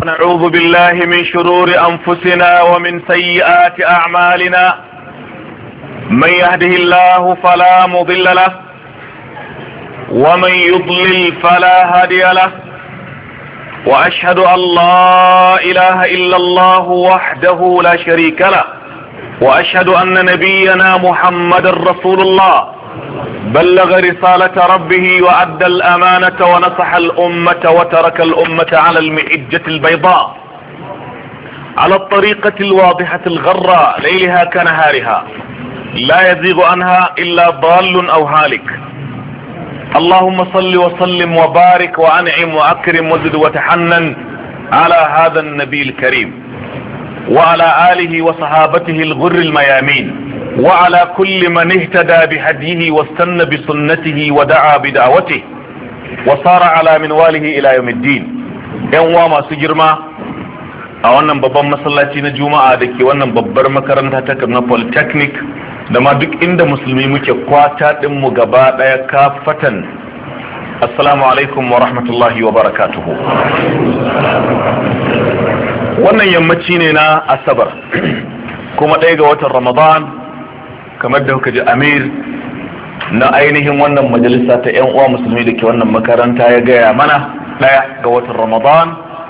ونعوذ بالله من شرور أنفسنا ومن سيئات أعمالنا. من يهده الله فلا مضل له ومن يضلل فلا هادي له، وأشهد أن لا إله إلا الله وحده لا شريك له، وأشهد أن نبينا محمد رسول الله بلغ رسالة ربه وأدى الأمانة ونصح الأمة وترك الأمة على المحجة البيضاء على الطريقة الواضحة الغراء ليلها كنهارها لا يزيغ عنها إلا ضال أو هالك. اللهم صل وسلم وبارك وأنعم وأكرم وزد وتحنن على هذا النبي الكريم وعلى آله وصحابته الغر الميامين وعلى كل من اهتدى بهديه واستنى بسنته ودعا بدعوته وصار على منواله الى يوم الدين. yan uwa masu girma a wannan babban masallaci na juma'a da ke wannan babbar makaranta ta Kaduna Polytechnic da ma duk inda musulmi muke kwata din mu gaba daya kafatan, assalamu alaikum wa rahmatullahi wa barakatuhu. Wannan yammaci ne na asabar kuma ɗaya ga watan Ramadan, kamar da kuka ji amir na ainihin wannan majalisa ta yan uwa musulmi da ke wannan makaranta ya gaya mana, 1 ga watan Ramadan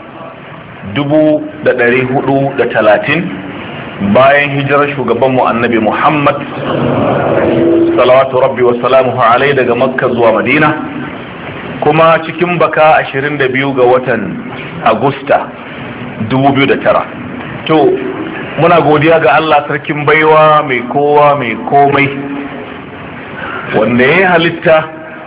1430 bayan hijirar shugabanmu annabi Muhammad salawatu rabbi wa salamuhu alai daga Makka zuwa Madina, kuma cikin baka 22 ga watan Agusta 2009. to muna godiya ga Allah sarkin baiwa mai kowa mai komai wanda ya halitta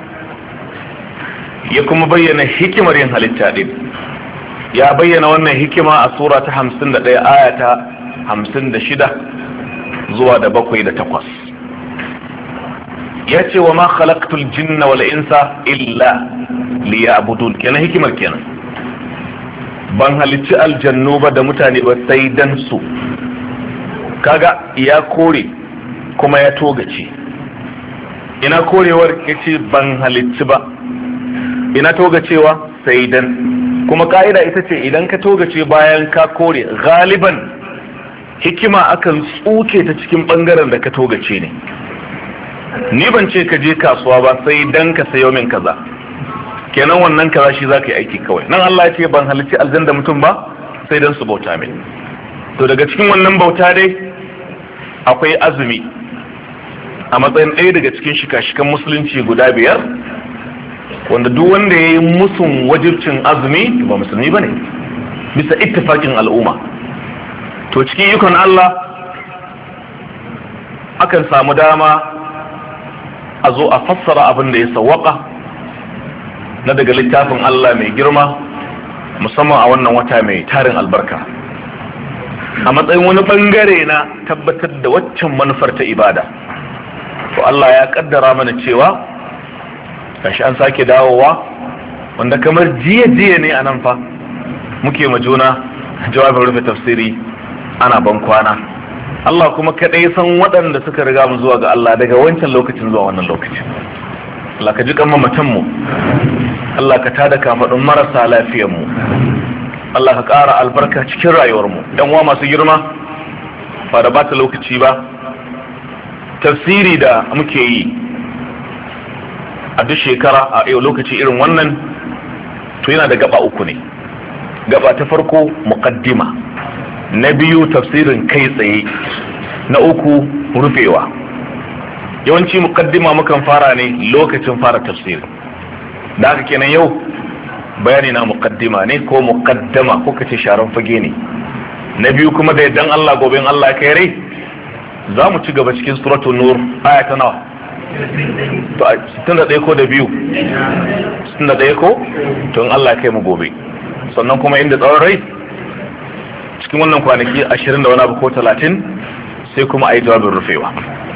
ya kuma bayyana hikimar yin halitta din. Ya bayyana wannan hikima a sura ta 51 aya ta 56 zuwa da 7 da 8. Ya ce wa ma khalaqtul jinna wal insa illa liya'budun. Kenan hikimar kenan, ban halicci aljannu ba da mutane ba sai dan su. Kaga ya kore kuma ya togace. Ina korewar yace ban halicci ba, ina togacewa sai dan. Kuma ka'ida ita ce idan ka togace bayan ka kore, galiban hikima akan tsuke ta cikin bangaren da ka togace ne. Ni ban ce ka je kasuwa ba sai dan ka sayo min kaza, kenan wannan kaza shi zaka yi aiki kawai. Nan Allah ya ce ban halicci aljanna mutum ba sai dan su bauta min. To daga cikin wannan bauta dai akwai azumi a matsayin ɗaya daga cikin shika-shikan musulunci guda 5, wanda duk wanda ya yi musun wajibcin azumi ba musulmi ba ne bisa ittifakin al'umma. To cikin ikon Allah akan samu dama a zo a fassara abin da ya sawwaka na daga littafin Allah mai girma, musamman a wannan wata mai tarin albarka, a matsayin wani bangare na tabbatar da waccan manufar ta ibada. To Allah ya kaddara mana cewa kashi an sake dawowa, wanda kamar jiya ne a nan fa muke ma juna jawabin rufe tafsiri ana ban kwana. Allah kuma kadai san waɗanda suka riga mu zuwa ga Allah daga wancan lokacin zuwa wannan lokacin. Allah ka ji kan mamatan mu, Allah ka tada kafadun marasa lafiyar mu, Allah ka ƙara albarka cikin rayuwar mu. Dan uwa masu girma, ba da bata lokaci ba, tafsiri da muke yi a duk shekara a yau lokaci irin wannan, to yana da gaba 3 ne. Gaba ta farko muqaddima, na biyu tafsirin kai tsaye, na 3 rufewa. Yawanci muqaddima mukan fara ne lokacin fara tafsiri, da haka kenan yau bayani na muqaddima ne ko muqaddama ko kace sharan fage ne. Na biyu kuma da yaddan Allah gobe in Allah kai rai za mu ci gaba cikin suratul nur aya ta nawa? To 61 ko da 2? 61 ko? To in Allah kai mu gobe. Sannan kuma inda tsawon rai cikin wannan kwanaki 20 da wani abu ko 30 sai kuma a yi jawabin rufewa.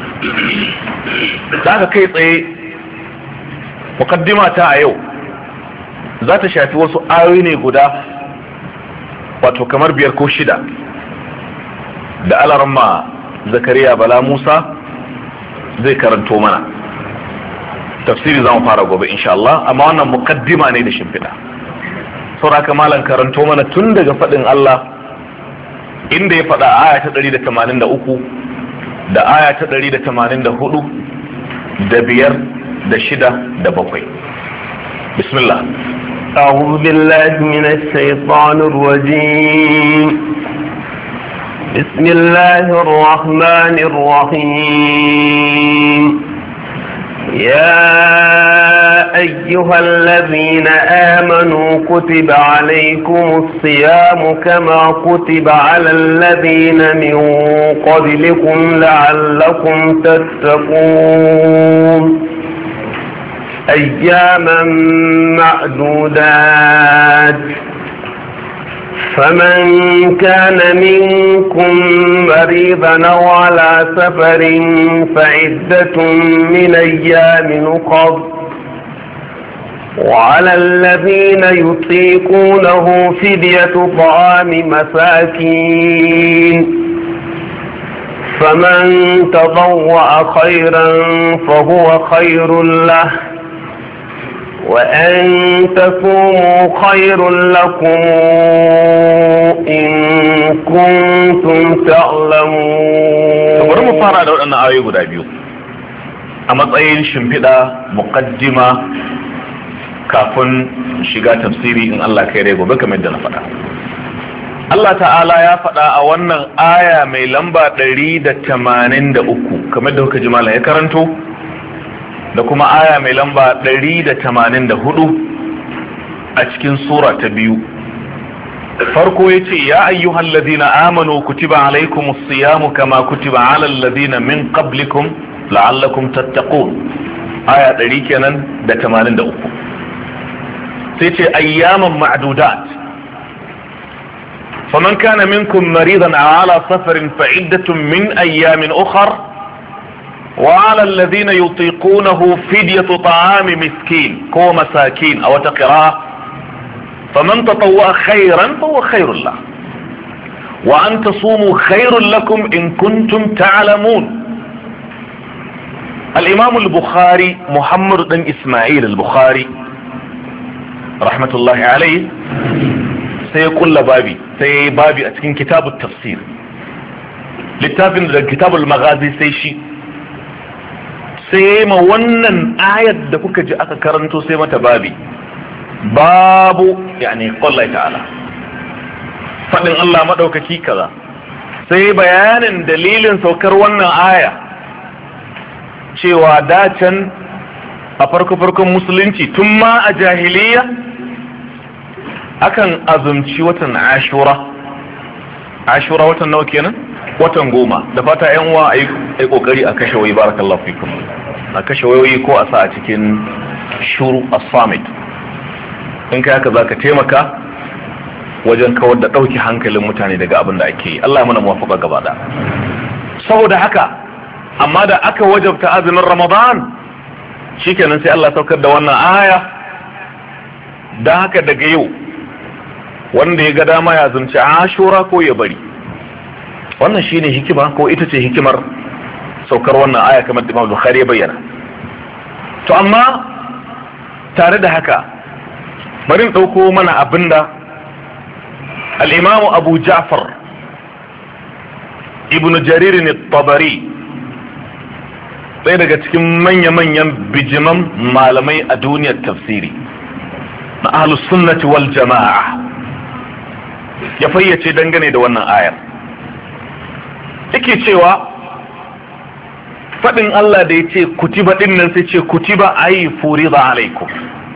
Da aka kai tsaye mukaddima ta a yau za ta shafi wasu ayoyi ne guda, wato kamar 5 ko 6 da alaramma Zakariya Bala Musa zai karanto mana. Tafsiri za mu fara gobe insha Allah, amma wannan mukaddima ne da shimfiɗa. sauraka malan karanto mana tun daga faɗin Allah inda ya faɗa aya ta 183 da aya ta 184 da 5 da 6 da 7. bismillah. أعوذ بالله من الشيطان الرجيم. بسم الله الرحمن الرحيم. يا أيها الذين آمنوا كتب عليكم الصيام كما كتب على الذين من قبلكم لعلكم تتقون أياما معدودات فمن كان منكم مريضا أو على سفر فعدة من أيام أخر وعلى الذين يطيقونه فدية طعام مساكين فمن تطوع خيرا فهو خير له وأن تصوموا خير لكم إن كنتم تعلمون. bari mu fara da waɗannan ayoyi guda biyu a matsayin shimfiɗa muqaddima kafin shiga tafsiri in Allah kai rai gobe kamar yadda na faɗa. Allah ta'ala ya faɗa a wannan aya mai lamba 183 kamar da kuka ji malam ya karanto, da kuma aya mai lamba 184 a cikin sura ta 2. farko yace ya ayyuhal ladina amanu kutiba alaykumus siyamu kama kutiba alal ladina min qablikum la'allakum tattaqun. aya 100 kenan da 83. sai ce ayyaman ma'dudat faman kana minkum maridan aw ala safarin fa'iddatun min ayyamin ukhra وعلى الذين يطيقونه فدية طعام مسكين كو مساكين أو تقراء فمن تطوع خيرا فهو خير له وأن تصوموا خير لكم إن كنتم تعلمون. الإمام البخاري محمد بن إسماعيل البخاري رحمة الله عليه سيقول بابي أتكين كتاب التفسير littafin da kitabul maghazi sai shi sai ma wannan ayat da kuka ji aka karanto sai mata babu yani qallahi ta'ala fadin Allah madaukaki kaza sai bayanin dalilin saukar wannan aya cewa dacan a farkon musulunci tun ma a jahiliya akan azumci watan ashura watan nawa kenan? watan 10. da fata yan uwa ayi kokari a kashe wayoyi barakallahu fikum, a kashe wayoyi ko a sa a cikin shuru as-samit. in kai haka zaka taimaka wajen kawar da dauki hankalin mutane daga abin da ake yi. Allah ya mana muwafaqa gaba da. saboda haka amma da aka wajabta azumin Ramadan shikenan sai Allah saukar da wannan aya. dan haka daga yau wanda ya ga dama ya azumci Ashura ko ya bari. wannan shine hikima ko ita ce hikimar saukar wannan aya kamar da Imam Bukhari ya bayyana. to amma tare da haka bari in dauko mana abinda al-Imam Abu Ja'far Ibn Jarir al-Tabari ɗaya daga cikin manya-manyan bijiman malamai a duniyar tafsiri na ahlus sunnati wal jama'a ya fayyace dangane da wannan ayar. yake cewa faɗin Allah da ya ce kutiba ɗin nan sai ce kutiba ayi furida alaikum.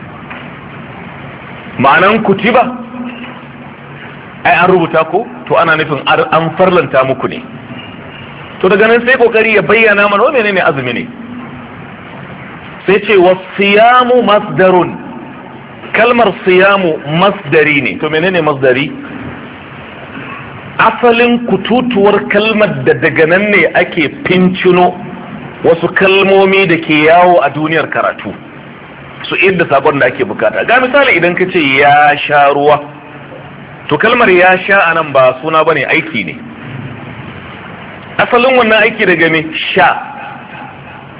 ma'anan kutiba ai an rubuta ko to ana nufin an farlanta muku ne. to daga nan sai kokari ya bayyana mana wa menene azumi ne. sai ce wasiyamu masdarun, kalmar siyamu masdari ne. to menene masdari? asalin kututuwar kalmar da daga nan ne ake fincino wasu kalmomi da ke yawo a duniyar karatu su inda sabon da ake bukata. ga misali idan ka ce ya sha ruwa, to kalmar ya sha anan ba suna bane, aiki ne. asalin wannan aiki daga me? sha.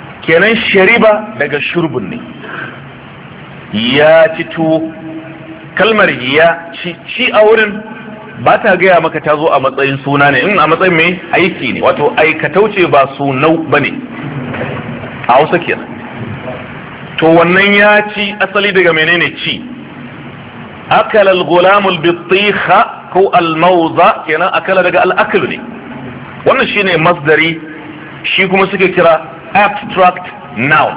kenan shariba daga shurbun ne, ya ci tuwo kalmar ya ci a wurin ba ta gaya maka ta zo a matsayin suna ne, in a matsayin mai aiki ne, wato aikatauce ba sunau ba ne a Hausa kenan. To wannan ya ci asali daga menene ci? akala al-gulamul bitikha ko al-mawza kenan, akala daga al-akl ne. wannan shine masdari, shi kuma suke kira abstract noun.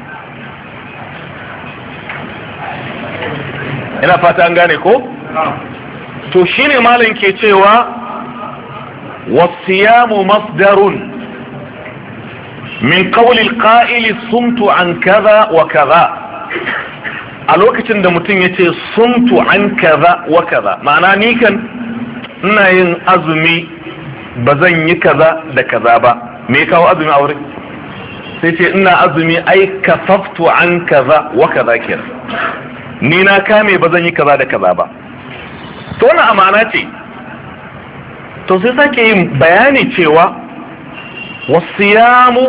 ina fata an gane ko? to shine malam ke cewa wasiyamu masdarun min qawli al-qa'ili sumtu an kaza wa kaza. a lokacin da mutum yace sumtu an kaza wa kaza, ma'ana ni kan ina yin azumi ba zan yi kaza da kaza ba. me kawo azumi a wurin? sai ce ina azumi ai kafaftu an kaza wa kaza kenan, ni na kame ba zan yi kaza da kaza ba. to wannan amana ce. to sai sake yin bayani cewa wasiyamu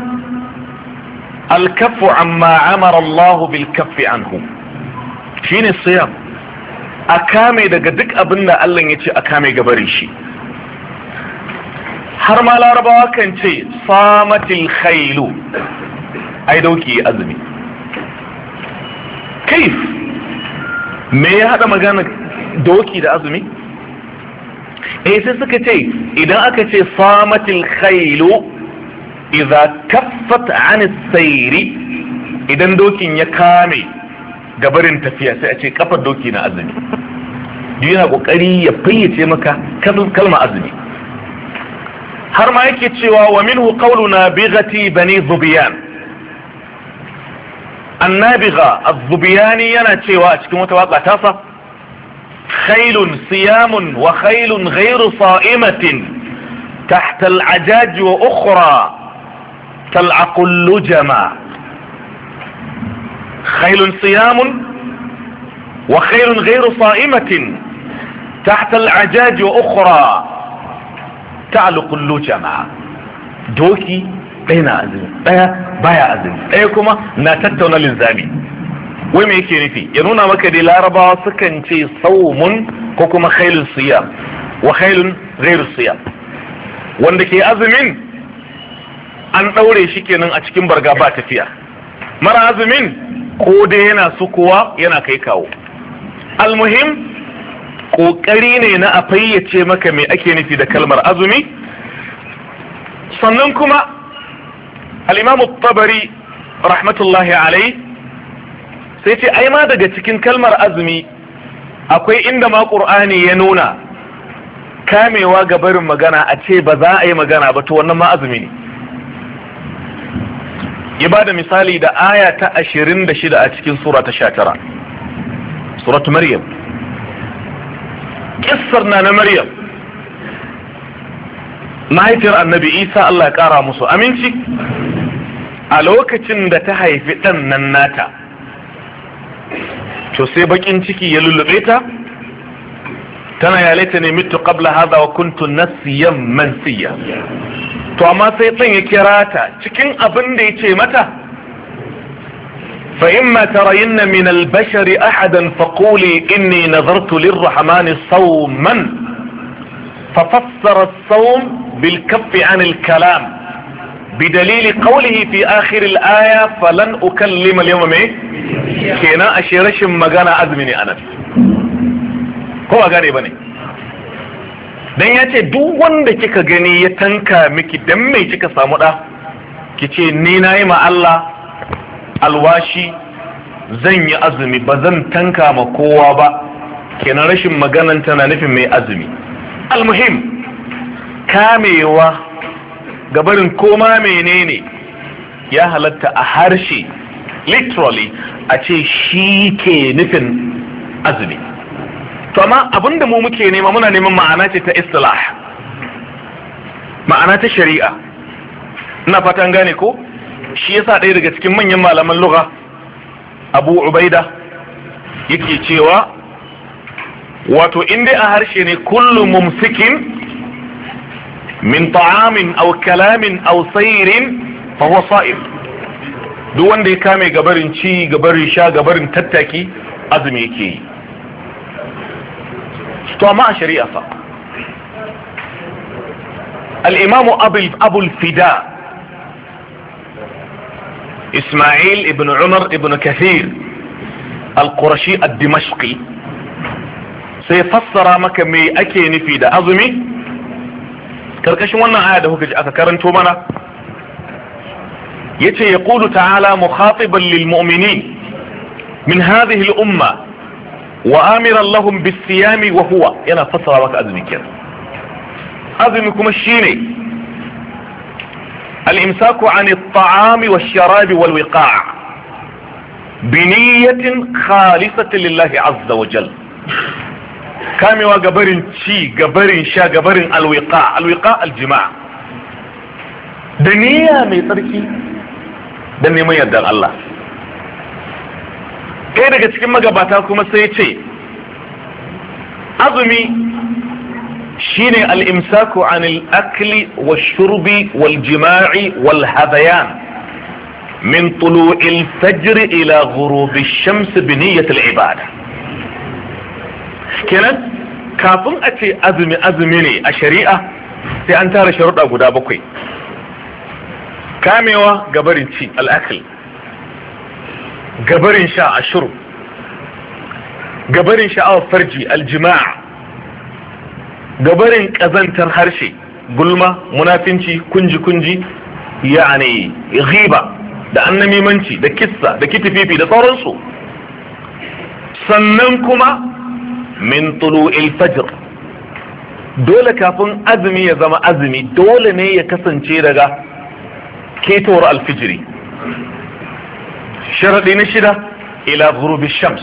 alkafu amma amara Allah bil kaffi anhu, shine siyam, a kame daga duk abin da Allah ya ce a kame gabarin shi. har ma larabawa kan ce samatil khailu, ai dauki azumi. kaif me ya hada magana doki da azumi? sai suka ce idan aka ce samatil khailu idza kaffat an sayri, idan dokin ya kame gabarin tafiya sai a ce kafar doki na azumi. yana kokari ya fayyace maka kalmar azumi. har ma yake cewa wa minhu qawluna bighati bani zubiyan. annabiga az-zubiyani yana cewa a cikin wata waka tasa khailun siyamun wa khailun ghayru sa'imatin tahta al-ajaj wa ukhra tal'aqu al-lujama. khailun siyamun wa khailun ghayru sa'imatin tahta al-ajaj wa ukhra tal'aqu al-lujama. doki ɗaya na azumi, ɗaya baya azumi, ɗaya kuma na tattauna linzami. wai me yake nufi? ya nuna maka dai larabawa sukan ce saumun ko kuma khailun siyam wa khailun ghairu siyam. wanda ke azumin an ɗaure shi kenan a cikin barga ba tafiya, mara azumin ko dai yana sukuwa yana kai kawo. almuhim ƙoƙari ne na a fayyace maka me ake nufi da kalmar azumi. sannan kuma al-imam at-tabari rahmatullahi alayhi sai ce ai ma daga cikin kalmar azumi akwai inda ma qur'ani ya nuna kamewa ga barin magana, a ce ba za a yi magana ba, to wannan ma azumi ne. ya bada misali da aya ta 26 a cikin sura ta 19, suratu maryam. kissar na maryam mahaifiyar annabi isa, Allah ya kara musu aminci, a lokacin da ta haifi ɗan nan nata, to sai bakin ciki ya lullube ta, tana ya laita ne mitu qabla hadha wa kuntu nasiyan mansiya. to amma sai ɗan ya kira ta cikin abin da ya ce mata, fa imma tarayinna min al-bashari ahadan faquli inni nazartu lir-rahmani sawman fafassara as-sawm بالكف عن الكلام بدليل قوله في آخر الآية فلن أكلم اليوم كينا أشيرش مغانا أزمني أنا هو أغاني بني dan ya ce duk wanda kika gani ya tanka miki dan mai kika samu da kice ni nayi ma Allah alwashi zan yi azumi ba zan tanka ma kowa ba, kenan rashin maganan tana nufin mai azumi. almuhim kamewa gabarin koma menene ya halatta a harshe, literally a ce shi ke nufin azumi. to amma abinda mu muke nema, muna neman ma'ana ce ta istilah, ma'ana ta shari'a. ina fatan gane ko? shi yasa ɗaya daga cikin manyan malaman lugha Abu Ubaida yake cewa wato inda a harshe ne kullu mumsikin min ta'amin aw kalamin aw sayrin fa huwa sa'im. duk wanda ya kame gabarin ci, gabarin sha, gabarin tattaki, azumi yake yi. to amma a shari'a fa al-imamu abul fida Ismail ibn Umar ibn Kathir al-Qurashi ad-Dimashqi sai fassara maka me ake nufi da azumi karkashin wannan aya da kuka ji aka karanto mana yace yaqulu ta'ala mukhatiban lil mu'minin min hadhihi al-umma wa amiran lahum bis-siyami wa huwa yana fassara maka azumi kenan azumi kuma shine al-imsaku 'an at-ta'ami wash-sharabi wal-wiqa' bi niyyatin khalisatan lillahi 'azza wa jalla kamewa gabarin ci gabarin sha gabarin alwiqa aljima' da niyya mai tsarki da neman yardar Allah. Ɗaya daga cikin magabata kuma sai ce azumi shine al-imsaku anil akli wash-shurbi wal-jima'i wal-hadayan min tulu'il fajr ila ghurubi ash-shams bi niyyati al-ibada. Kenan kafin a ce azumi ne a shari'a sai an tara sharuɗa guda 7. Kamewa gabarin ci al'akil, gabarin sha ashuru, gabarin sha'awar farji aljima'a, gabarin ƙazantar harshe gulma munafinci kunji yani ghiba da annamimanci da kissa da kitififi da sauransu. Sannan kuma min tulu'il fajr dole kafin azumi ya zama azumi dole ne ya kasance daga ketowar alfijiri. Sharadi na 6 ila ghurubi shams.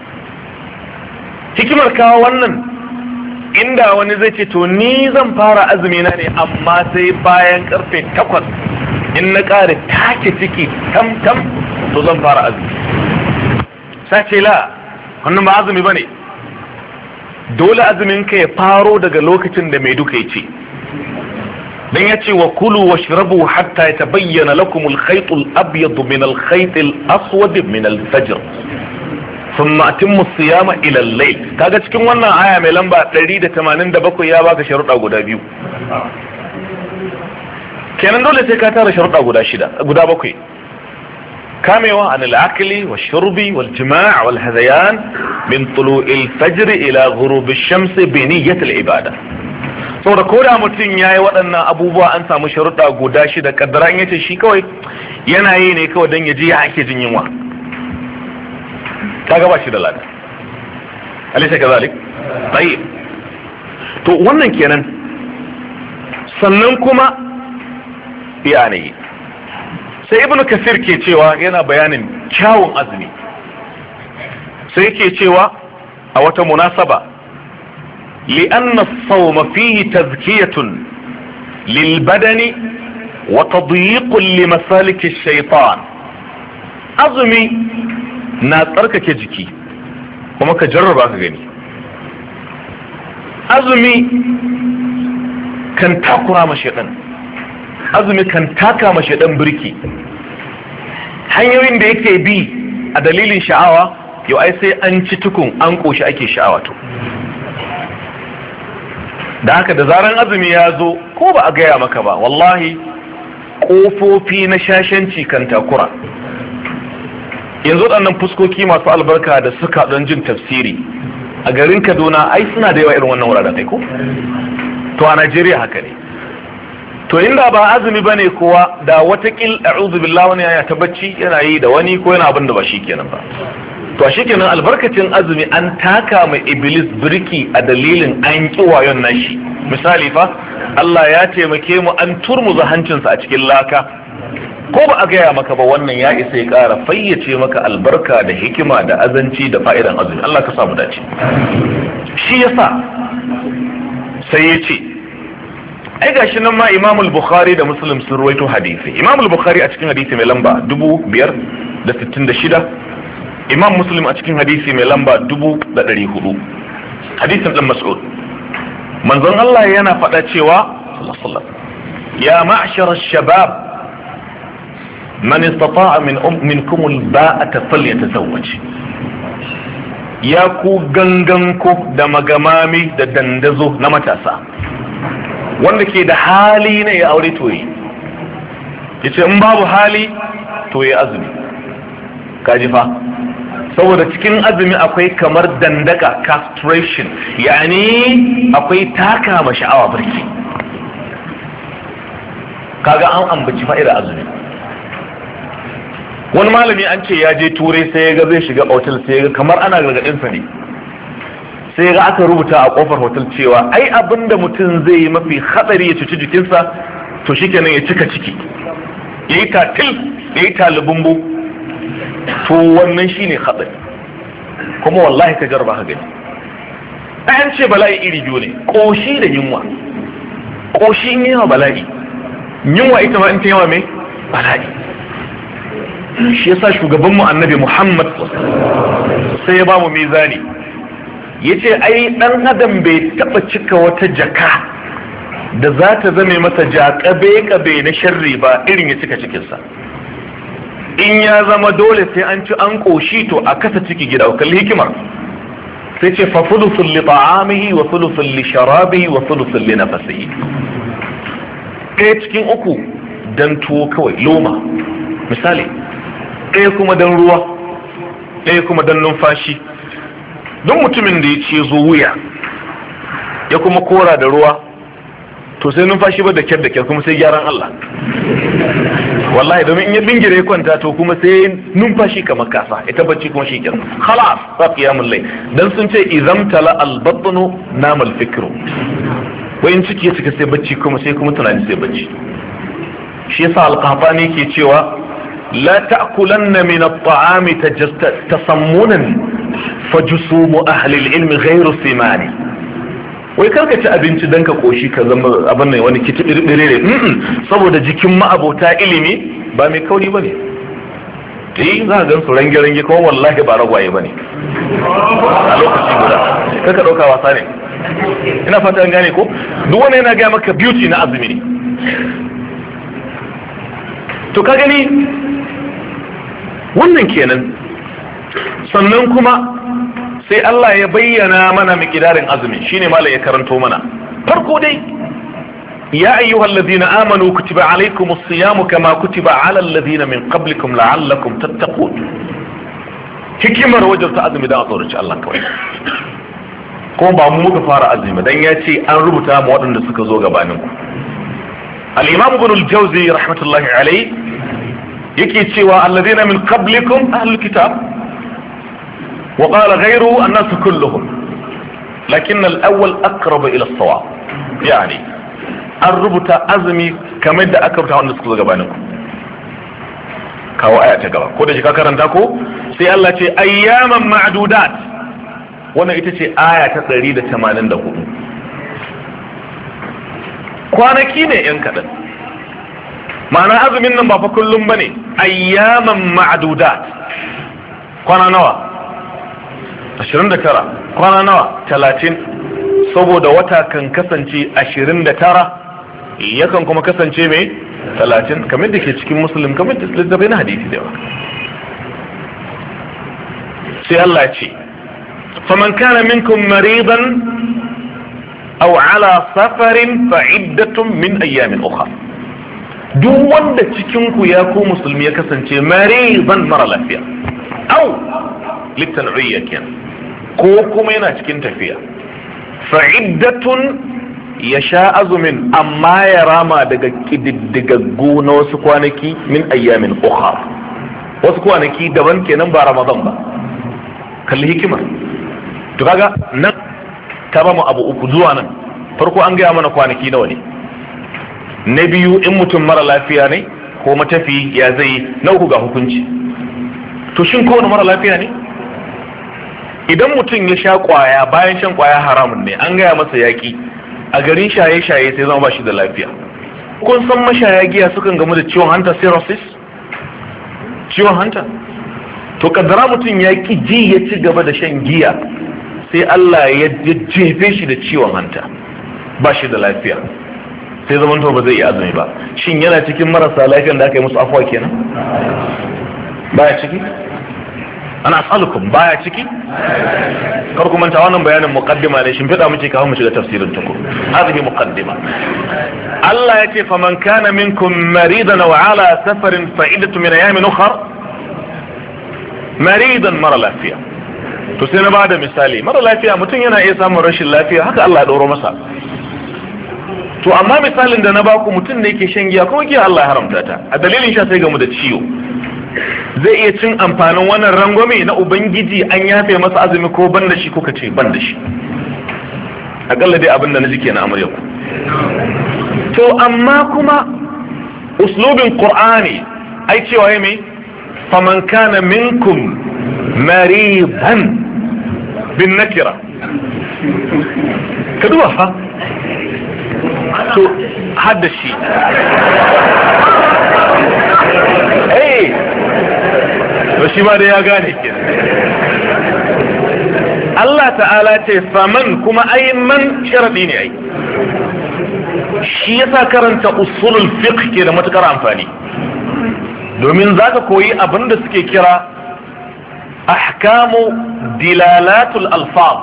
Hikimar kawo wannan inda wani zai ce to ni zan fara azumi na ne amma sai bayan karfe 8 in na kare take ciki tam to zan fara azumi. Sace la wannan ba azumi bane. Dole azumin ka ya faro daga lokacin da mai duka ya ce dan ya ce wa kulu washrabu hatta yatabayyana lakum al-khayt al-abyad min al-khayt al-aswad min al-fajr thumma atimmu as-siyama ila al-layl. Kaga cikin wannan aya mai lamba 187 ya baka sharuɗa guda 2 kenan dole sai ka tara sharuɗa guda 7 kamewa an al-akli wash-shurbi wal-jima' wal-hadayan min tulu'il fajr ila ghurub ash-shams bi niyyati al-ibada. Saboda koda mutum yayi waɗannan abubuwa an samu sharuɗa guda 6 kaddaran yace shi kawai yana yi ne kawai dan yaji ya ake jin yunwa kaga ba shi da lada alaysa kazalik tayyib to wannan kenan sannan kuma yani sai ibnu kasir ke cewa yana bayanin kyawun azumi sai yake cewa a wata munasaba li'anna as-sawma fihi tazkiyatun lil badani wa tadyiqun li masalik ash-shaytan. Azumi na tsarkake jiki kuma ka jarraba ka gani azumi kan takura ma shaytan, azumi kan taka ma shaytan birki. Hanyoyin da yake bi a dalilin sha'awa yau ai sai an ci tukun an koshi ake sha'awa to da haka da zaran azumi ya zo ko ba a gaya maka ba wallahi kofofi na shashanci kan takura. Yanzu waɗannan fuskoki masu albarka da suka don jin tafsiri a garin Kaduna ai suna da yawa irin wannan wuraren kai ko to a Najeriya haka ne. To inda ba azumi bane kuwa da watakil a'udhu billahi wani ya ta bacci yana yi da wani ko yana abin da ba shi kenan ba. To shikenan albarkacin azumi an taka mai iblis birki a dalilin an ki wayon nashi. Misali fa Allah ya taimake mu an turmuza hancinsa a cikin laka ko ba a gaya maka ba wannan ya isa ya ƙara fayyace maka albarka da hikima da azanci da fa'idan azumi. Allah ka samu dace. Shi yasa sai ya ce ai gashi nan ma Imam al-Bukhari da Muslim sun ruwaito hadisi. Imam al-Bukhari a cikin hadisi mai lamba 566, Imam Muslim a cikin hadisi mai lamba 1400. Hadisin dan Mas'ud. Manzon Allah yana faɗa cewa ya ma'shar ash-shabab man istata'a minkum al-ba'ata falyatazawwaj. ya ku ganganku da magamami da dandazo na matasa wanda ke da hali ne ya aure to yi yace in babu hali to yi azumi kaji fa saboda cikin azumi akwai kamar dandaka castration yani akwai taka ma sha'awa birki kaga an ambaci fa'ida azumi. Wani malami an ce ya je turai sai ya ga zai shiga otal sai ya ga kamar ana gargadin sa ne sai ya ga aka rubuta a kofar hotel cewa ai abinda mutum zai yi mafi hatsari ya cuci jikinsa to shikenan ya cika ciki yayi tatil yayi talibumbu to wannan shine hatsari kuma wallahi ka jarba ka gani an ce bala'i iri biyu ne koshi da yunwa. Koshi in yawa bala'i, yunwa ita ma in ta yawa mai bala'i. Shi yasa shugabanmu annabi Muhammad sai ya ba mu mizani yace ai dan adam bai taba cika wata jaka da za ta zame masa jakabe na sharri ba irin ya cika cikinsa. In ya zama dole sai an ci an koshi to a kasa ciki gida kalli hikimar sai ce fa thuluthun li ta'amihi wa thuluthun li sharabihi wa thuluthun li nafasihi. Ɗaya cikin uku dan tuwo kawai loma misali, ɗaya kuma dan ruwa, ɗaya kuma dan numfashi. Don mutumin da ya ce zo wuya ya kuma kora da ruwa to sai numfashi ba da kyar kuma sai gyaran Allah. Wallahi domin in ya bingire kwanta to kuma sai numfashi kamar kasa ita bacci kuma shi kenan khalas fa qiyamul layl. Dan sun ce idzam tala al batnu nama al fikru, wai in ciki ya cika sai bacci kuma tunani sai bacci. Shi yasa al-Qahtani ke cewa la ta'kulanna min at-ta'ami tasammunan fajusumu ahli al-ilm ghayru simani. Wai karka ci abinci dan ka koshi ka zama abin nan wani kiti dire saboda jikin ma'abota ilimi ba mai kauri bane. Za ka gan su range kuma wallahi ba ragwaye bane a lokaci guda. Kaka dauka wasa ne. Ina fata an gane ko duk wani yana ga maka beauty na azumi ne. To ka gani wannan kenan. Sannan kuma sai Allah ya bayyana mana miqdarin azumi shine malai ya karanto mana. Farko dai ya ayyuhal ladina amanu kutiba alaykumus siyamu kama kutiba alal ladina min qablikum la'allakum tattaqun. Hikimar wajibta azumi da tsoraci Allah kawai. Kuma ba mu muka fara azumi dan ya ce an rubuta mu waɗanda suka zo gabanin ku. Al-Imam Ibn al-Jawzi rahmatullahi alayhi yake cewa alladhina min qablikum ahlul kitab wa qala ghayru an-nas kulluhum lakin al-awwal aqrab ila as-sawab. Yani an rubuta azumi kamar da aka rubuta wanda suka zo gabanin ku. Kawo aya ta gaba ko da shi ka karanta ko sai Allah ce ayyaman ma'dudat. Wannan ita ce aya ta 184. Kwanaki ne yan kaɗan, ma'ana azumin nan ba fa kullum ba ne, ayyaman ma'adudat. Kwana nawa? 29. Kwana nawa? 30. Saboda wata kan kasance 29 yakan kuma kasance mai 30 kamar da ke cikin musulun kamar da littattafai na hadisi da yawa. Sai Allah ya ce faman kana minkum maridan aw ala safarin fa iddatun min ayyamin ukhra. Duk wanda cikin ku ya ku musulmi ya kasance maridan mara lafiya aw litan'iyya kenan ko kuma yana cikin tafiya fa iddatun ya sha azumin amma ya rama daga kididdigaggu na wasu kwanaki min ayyamin ukhra, wasu kwanaki daban kenan ba Ramadan ba. Kalli hikimar to kaga nan ta ba mu abu uku zuwa nan. Farko an gaya mana kwanaki nawa ne, na biyu in mutum mara lafiya ne ko matafi ya zai, na uku ga hukunci. To shin kowane mara lafiya ne? Idan mutum ya sha kwaya bayan shan kwaya haramun ne, an gaya masa yaki a garin shaye-shaye sai zama ba shi da lafiya. Kun san mashaya giya sukan gamu da ciwon hanta, cirrhosis, ciwon hanta. To kaddara mutum ya ki ji ya ci gaba da shan giya sai Allah ya jefe shi da ciwon hanta, ba shi da lafiya, sai zaman to ba zai yi azumi ba. Shin yana cikin marasa lafiyan da aka yi musu afuwa kenan? Baya ciki? ana as'alukum baya ciki kar ku manta wannan bayanin muqaddima ne shimfiɗa muke kawo mu shiga tafsirin tuku hadhihi muqaddima Allah yace faman kana minkum maridan aw ala safarin fa'idatu min ayamin ukhra maridan mara lafiya to sai na bada misali mara lafiya mutum yana iya samun rashin lafiya haka Allah ya doro masa to amma misalin da na baku mutum ne yake shan giya kuma giya Allah ya haramta ta a dalilin sha sai gamu da ciwo zai iya cin amfanin wannan rangwame na ubangiji an yafe masa azumi ko ban da shi ko kace ban da shi akalla dai abin da na ji kenan amarya ku to amma kuma uslubin qur'ani ai cewa yayi me faman kana minkum maridan bin nakira ka duba fa to hadda shi to shi ma da ya gane kenan Allah ta'ala ce faman kuma ai man sharadi ne ai shi yasa karanta usulul fiqh ke da matukar amfani domin zaka koyi abin da suke kira ahkamu dilalatul alfaz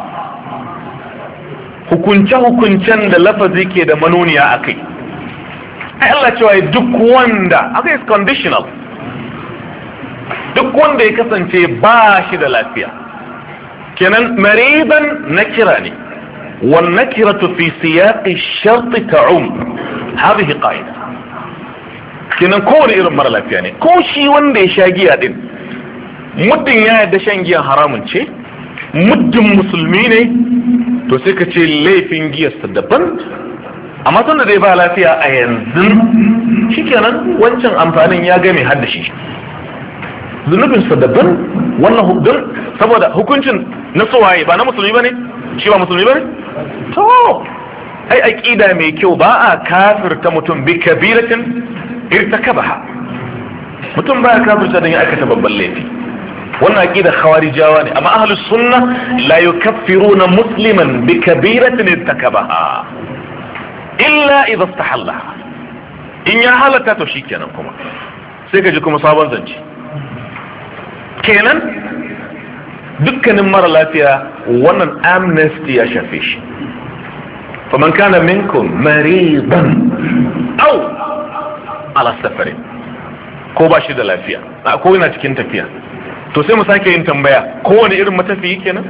hukunce-hukuncen da lafazi ke da manuniya a kai ai Allah cewa duk wanda aka is conditional duk wanda ya kasance ba shi da lafiya kenan mariban nakira ne wan nakiratu fi siyaqi shart ta'um hadhihi qa'ida kenan kowane irin mara lafiya ne ko shi wanda ya sha giya din muddin ya yarda shan giya haramun ce muddin musulmi ne to sai ka ce laifin giyarsa daban amma tun da dai ba lafiya a yanzu shikenan wancan amfanin ya game har da shi zunubinsa daban wannan hudun saboda hukuncin na tsawaye ba na musulmi ba ne shi ba musulmi ba ne to ai aqida mai kyau ba a kafirta mutum bi kabiratin irtakabaha mutum ba ya kafirta dan ya aikata babban laifi wannan aqida khawarijawa ne amma ahlus sunna la yukaffiruna musliman bi kabiratin irtakabaha illa idha istahalla in ya halata to shikenan kuma sai ka ji kuma sabon zance kenan dukkanin mara lafiya wannan amnesty ya shafe shi faman kana minkum maridan aw ala safarin ko ba shi da lafiya ko yana cikin tafiya to sai mu sake yin tambaya kowane irin matafiyi kenan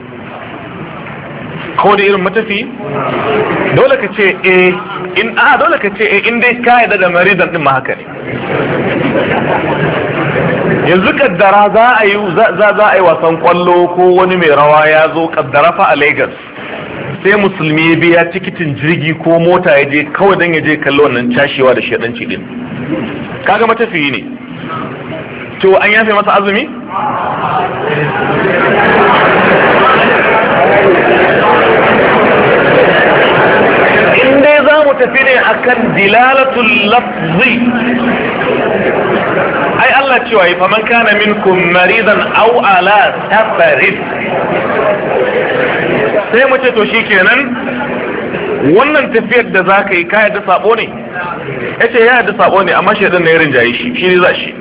kowane irin matafiyi dole ka ce dole ka ce in dai ka yarda da maridan din ma haka ne yanzu kaddara za a yi wasan kwallo ko wani mai rawa ya zo kaddara fa a Lagos sai musulmi ya biya tikitin jirgi ko mota ya je kawai don ya je kallo wannan cashewa da shedanci din kaga matafiyi ne to an yafe masa azumi in dai za mu tafi ne akan dilalatul lafzi ai Allah cewa yi faman kana minkum maridan aw ala safarin sai mu ce to shikenan wannan tafiyar da zaka yi ka yadda sabo ne yace ya yadda sabo ne amma shedan ne ya rinjaye shi ne za shi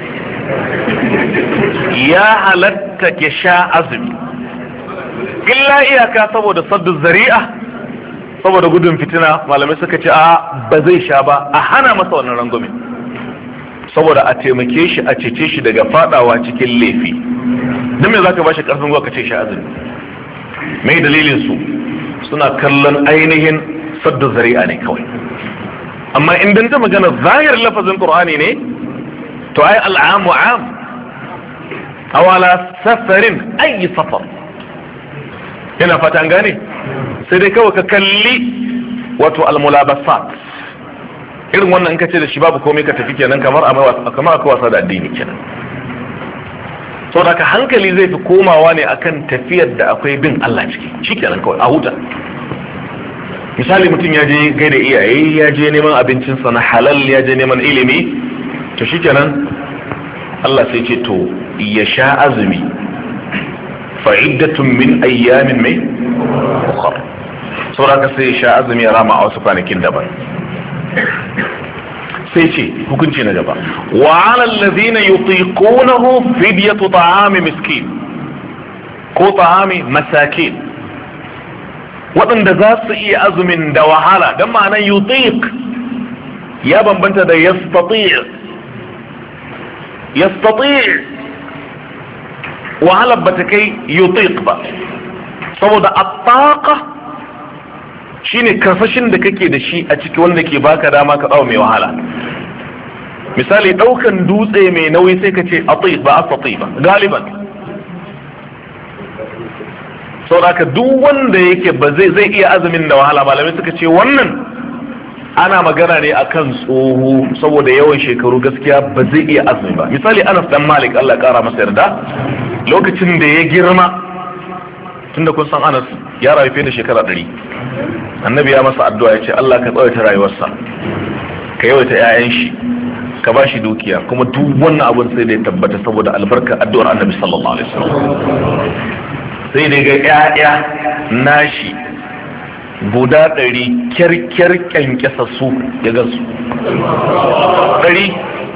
ya halatta ke sha azumi illa iyaka saboda saddu zari'a saboda gudun fitina malamai suka ce a ba zai sha ba a hana masa wannan rangwame saboda a taimake shi a cece shi daga fadawa cikin laifi don me zaka bashi karfin gwa ka ce shi azumi mai dalilin su suna kallon ainihin saddu zari'a ne kawai amma in dan ta magana zahir lafazin qur'ani ne to ai al'amu am aw ala safarin ayi safar ina fata an gane sai dai kawai ka kalli wato al-mulabasat irin wannan in ka ce da shi babu komai ka tafi kenan kamar aka wasa da addini kenan saboda ka hankali zai fi komawa ne akan tafiyar da akwai bin Allah ciki shikenan kawai a huta misali mutum ya je gaida iyaye ya je neman abincinsa na halal ya je neman ilimi to shikenan Allah sai ce to ya sha azumi fa'iddatun min ayyamin mai ukhra saboda ka sai ya sha azumi ya rama a wasu kwanakin daban sai ce hukunci na gaba wa 'ala allazina yutiqunahu fidyatu ta'ami miskin ko ta'ami masakin, waɗanda za su iya azumin da wahala, don ma'anar yutiq ya bambanta da yastati'. wahalar ba ta kai yutiq ba, saboda at-taqa shine karfashin da kake da shi a ciki wanda ke baka dama ka tsawo mai wahala. Misali daukan dutse mai nauyi sai ka ce atiq ba astati ba galiban. saboda duk wanda yake ba zai iya azumin da wahala, malamai suka ce wannan ana magana ne akan tsoho saboda yawan shekaru gaskiya ba zai iya azumi ba. Misali Anas dan Malik Allah ya kara masa yarda, lokacin da ya girma, tunda kun san Anas ya rayu fiye da shekara 100, annabi ya masa addu'a ya ce Allah ka tsawaita rayuwarsa, ka yawaita 'ya'yan shi, ka ba shi dukiya, kuma duk wannan abun sai da ya tabbata saboda albarkar addu'ar annabi sallallahu alaihi wasallam. sai da ga 'ya'ya nashi guda 100 kyarkyar kyankyasa su ya gansu 100.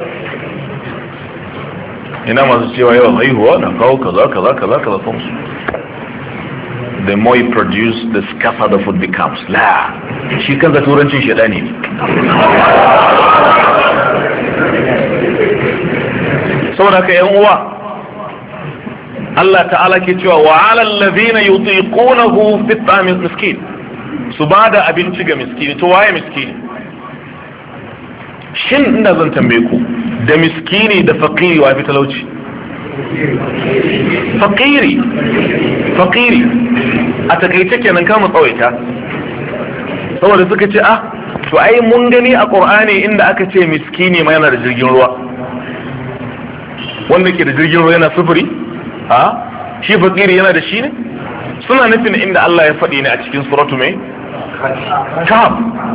ina masu cewa yawan haihuwa na kawo kaza sun su. The more you produce, the scarcer the food becomes. La, shi kansa turancin shaɗani ne. saboda haka yan uwa, Allah ta'ala ke cewa wa 'alal ladhina yutiqunahu fit ta'amil miskin, su bada abinci ga miskini. To waye miskini? Shin ina zan tambaye ku, da miskini da fakiri wa fi talauci? fakiri a takaice kenan kama tsawaita, saboda suka ce to ai mun gani a Qur'ani inda aka ce miskini ma yana da jirgin ruwa, wanda ke da jirgin ruwa yana sufuri, shi fakiri yana da shi ne? Suna nufin inda Allah ya faɗi ne a cikin suratu mai Kahf,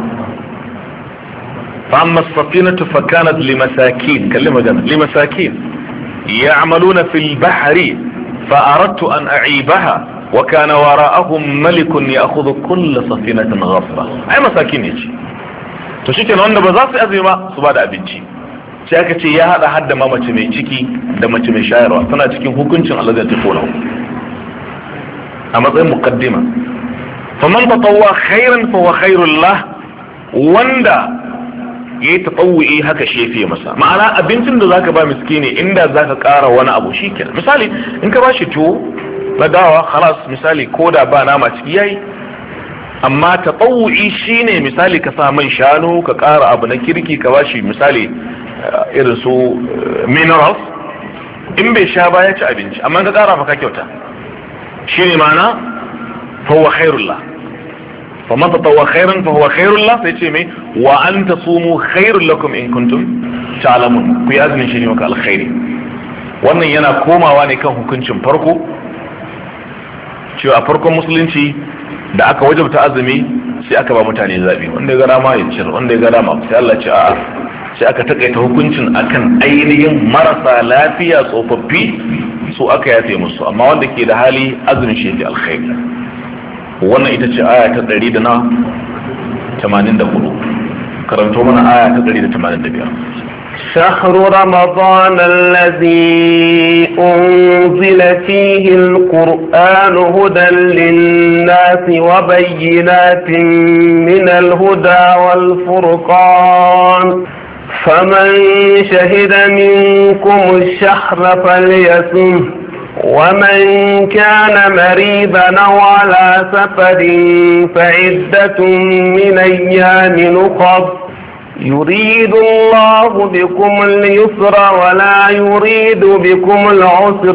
fa amma as-safinatu fa kanat limasakin, kalli magana limasakin يعملون في البحر فأردت أن أعيبها وكان وراءهم ملك يأخذ كل سفينة غصبا. أي مساكين يجي to shi kenan wanda ba za su azumi ba su ba da abinci, sai aka ce ya hada hadda ma mace mai ciki da mace mai shayarwa tana cikin hukuncin Allah zai tafi a matsayin muqaddima. faman tatawwa khairan fa huwa khairul lah, wanda ya yi tatawu'i haka shefe masa. Ma'ana abincin da zaka ba miskini inda zaka ƙara wani abu shikenan. Misali in ka bashi tuwo na dawa khalas, misali ko da ba nama ciki yayi, amma tatawu'i shine misali ka sa man shanu, ka ƙara abu na kirki, ka bashi misali irin su minerals, in bai sha ba ya ci abinci, amma ka ƙara fa ka kyauta, shine ma'ana fa huwa khairullah. فما تطوى خيرا فهو خير الله سيتي وأن تصوموا خير لكم إن كنتم تعلمون. كي أزمن شيني وكا الخير. wannan yana komawa ne kan hukuncin farko, cewa a farkon musulunci da aka wajabta azumi sai aka ba mutane zabi, wanda ya ga dama ya cire, wanda ya ga dama sai Allah ce a'a, sai aka takaita hukuncin akan ainihin marasa lafiya tsofaffi, su aka yafe musu, amma wanda ke da hali azumin shi fi alkhairi. wannan ita ce aya ta 184. karanto mana aya ta 185. شهر رمضان الذي أنزل فيه القرآن هدى للناس وبينات من الهدى والفرقان فمن شهد منكم الشهر فليصمه ومن كان مريضا أو على سفر فعدة من أيام أخر يريد الله بكم اليسر ولا يريد بكم العسر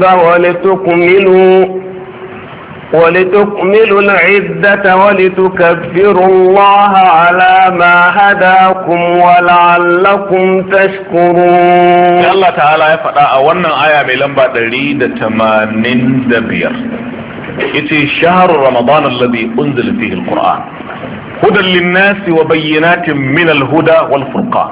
ولتكملوا العدة ولتكبروا الله على ما هداكم ولعلكم تشكرون. الله تعالى يفعل أولا آية ملنبا دريد 85. إتي شهر رمضان الذي أنزل فيه القرآن هدى للناس وبينات من الهدى والفرقان.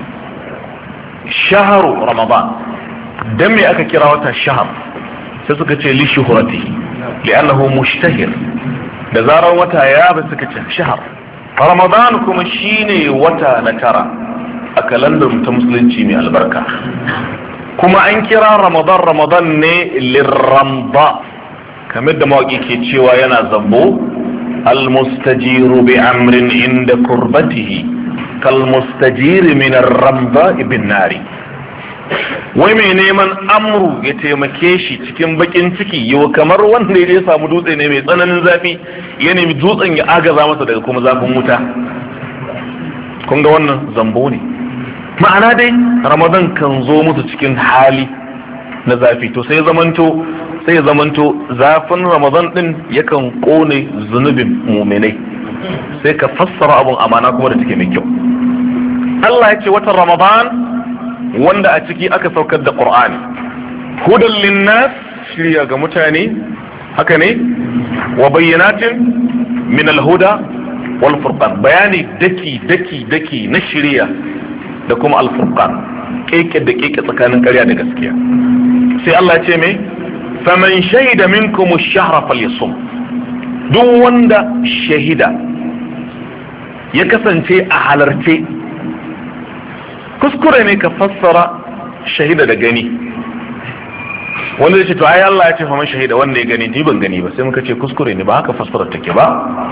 شهر رمضان دمي أكا كراوة الشهر سيسكتي لشهرته لأنه مشتهر، da zarar wata ya ba suka ce shahar. Ramadan kuma shine wata na tara, a kalandar ta musulunci mai albarka. Kuma an kira Ramadan ne lirramba, kamar da mawaƙi ke cewa yana zambo, almustajiru bi amrin inda kurbatihi kalmustajiri min ramba ibn nari. Wai mai neman amru ya taimake shi cikin bakin ciki yau kamar wanda ya samu dutse ne mai tsananin zafi ya nemi dutsen ya agaza masa daga kuma zafin wuta. Kun ga wannan zambo ne. Ma'ana dai Ramadan kan zo musu cikin hali na zafi, to sai zamanto zafin Ramadan din yakan kone zunubin muminai. Sai ka fassara abun amana kuma da take mai kyau. Allah ya ce watan Ramadan wanda a ciki aka saukar da Qur'ani, hudan linnas, shirya ga mutane, haka ne, wa bayyanatin min al-huda wal furqan, bayani daki na shirya da kuma al-furqan, keke da keke tsakanin ƙarya da gaskiya. Sai Allah ce mai faman shahida minkum ash-shahra falyasum, duk wanda shahida ya kasance a halarce. Kuskure ne ka fassara shahida da gani. Wanda zai ce to ai Allah ya ce faman shahida wanda ya gani, ni ban gani ba. Sai muka ce kuskure ne, ba haka fassara take ba.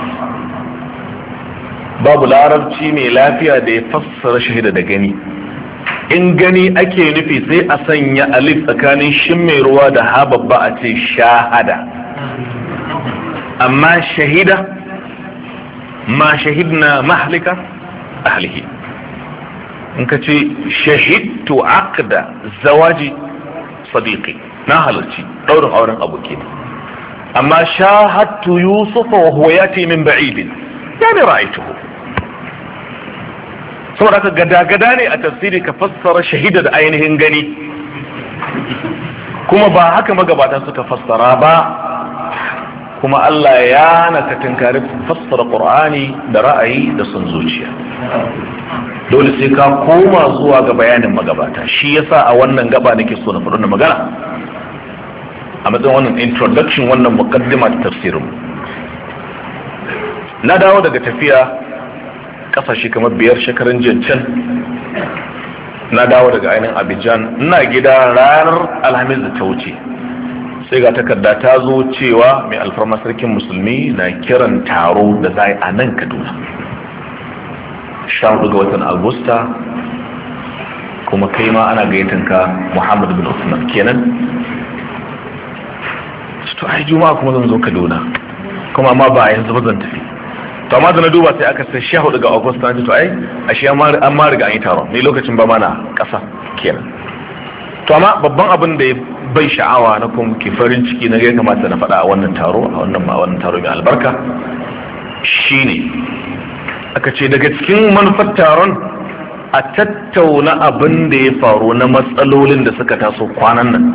Babu larabci mai lafiya da ya fassara shahida da gani. In gani ake nufi sai a sanya alif tsakanin shin mai ruwa da ha babba a ce shahada. Amma shahida ma shahidna mahlika ahlihi. In ka ce shahidtu aqda zawaji sadiqi, na halarci daurin auren aboki. Amma shahadtu yusufa wa huwa yati min ba'id, yani ra'aytuhu. Saboda ka gada ne a tafsiri ka fassara shahida da ainihin gani, kuma ba haka magabata suka fassara ba. Kuma Allah ya naka tinkari fassara Qur'ani da ra'ayi da son zuciya. Dole sai ka koma zuwa ga bayanin magabata. Shi yasa a wannan gaba nake so na faɗi na magana a matsayin wannan introduction, wannan muqaddima ta tafsirin. Na dawo daga tafiya kasashe kamar 5 shekaran jiya can. Na dawo daga ainihin Abidjan, ina gida ranar Alhamis da ta wuce. Sai ga takarda ta zo cewa mai alfarma sarkin musulmi na kiran taro da za a nan Kaduna 14 ga watan Agusta, kuma kai ma ana gayyatan ka Muhammad bin Usman kenan. To ai juma'a kuma zan zo Kaduna, kuma amma ba yanzu ba zan tafi. To amma da na duba sai aka sai 14 ga Agusta, to ai ashe an ma riga an yi taron ni lokacin ba mana kasa kenan. To amma babban abin da ya bai sha'awa na kuma ke farin ciki na ya kamata na faɗa a wannan taro, a wannan taro mai albarka, shine aka ce daga cikin manufar taron a tattauna abin da ya faru na matsalolin da suka taso kwanan nan,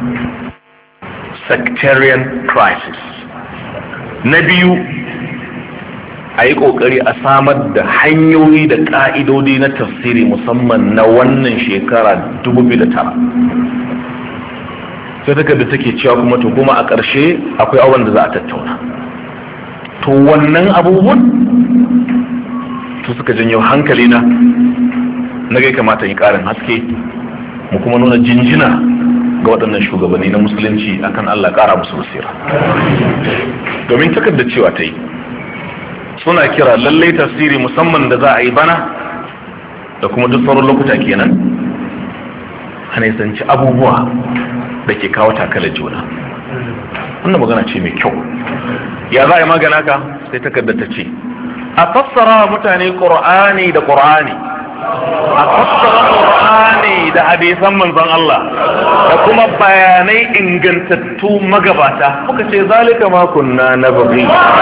sectarian crisis. Na biyu, a yi ƙoƙari a samar da hanyoyi da ƙa'idodi na tafsiri musamman na wannan shekara 2009. Sai takarda take cewa kuma to kuma a ƙarshe akwai awon da za a tattauna. To wannan abubuwan to suka janyo hankali na ga kamata yi ƙarin haske mu kuma nuna jinjina ga waɗannan shugabanni na musulunci akan Allah ƙara musu basira. Domin takarda cewa ta yi suna kira lallai tafsiri musamman da za a yi bana da kuma duk sauran lokuta kenan a nisanci abubuwa da ke kawo takalar juna. Wannan magana ce mai kyau. Ya za a yi magana ka sai takarda ta ce a fassara mutane Qur'ani da Qur'ani, a fassara Qur'ani da hadisan manzon Allah da kuma bayanai ingantattu magabata. Muka ce zalika ma kunna nabghi.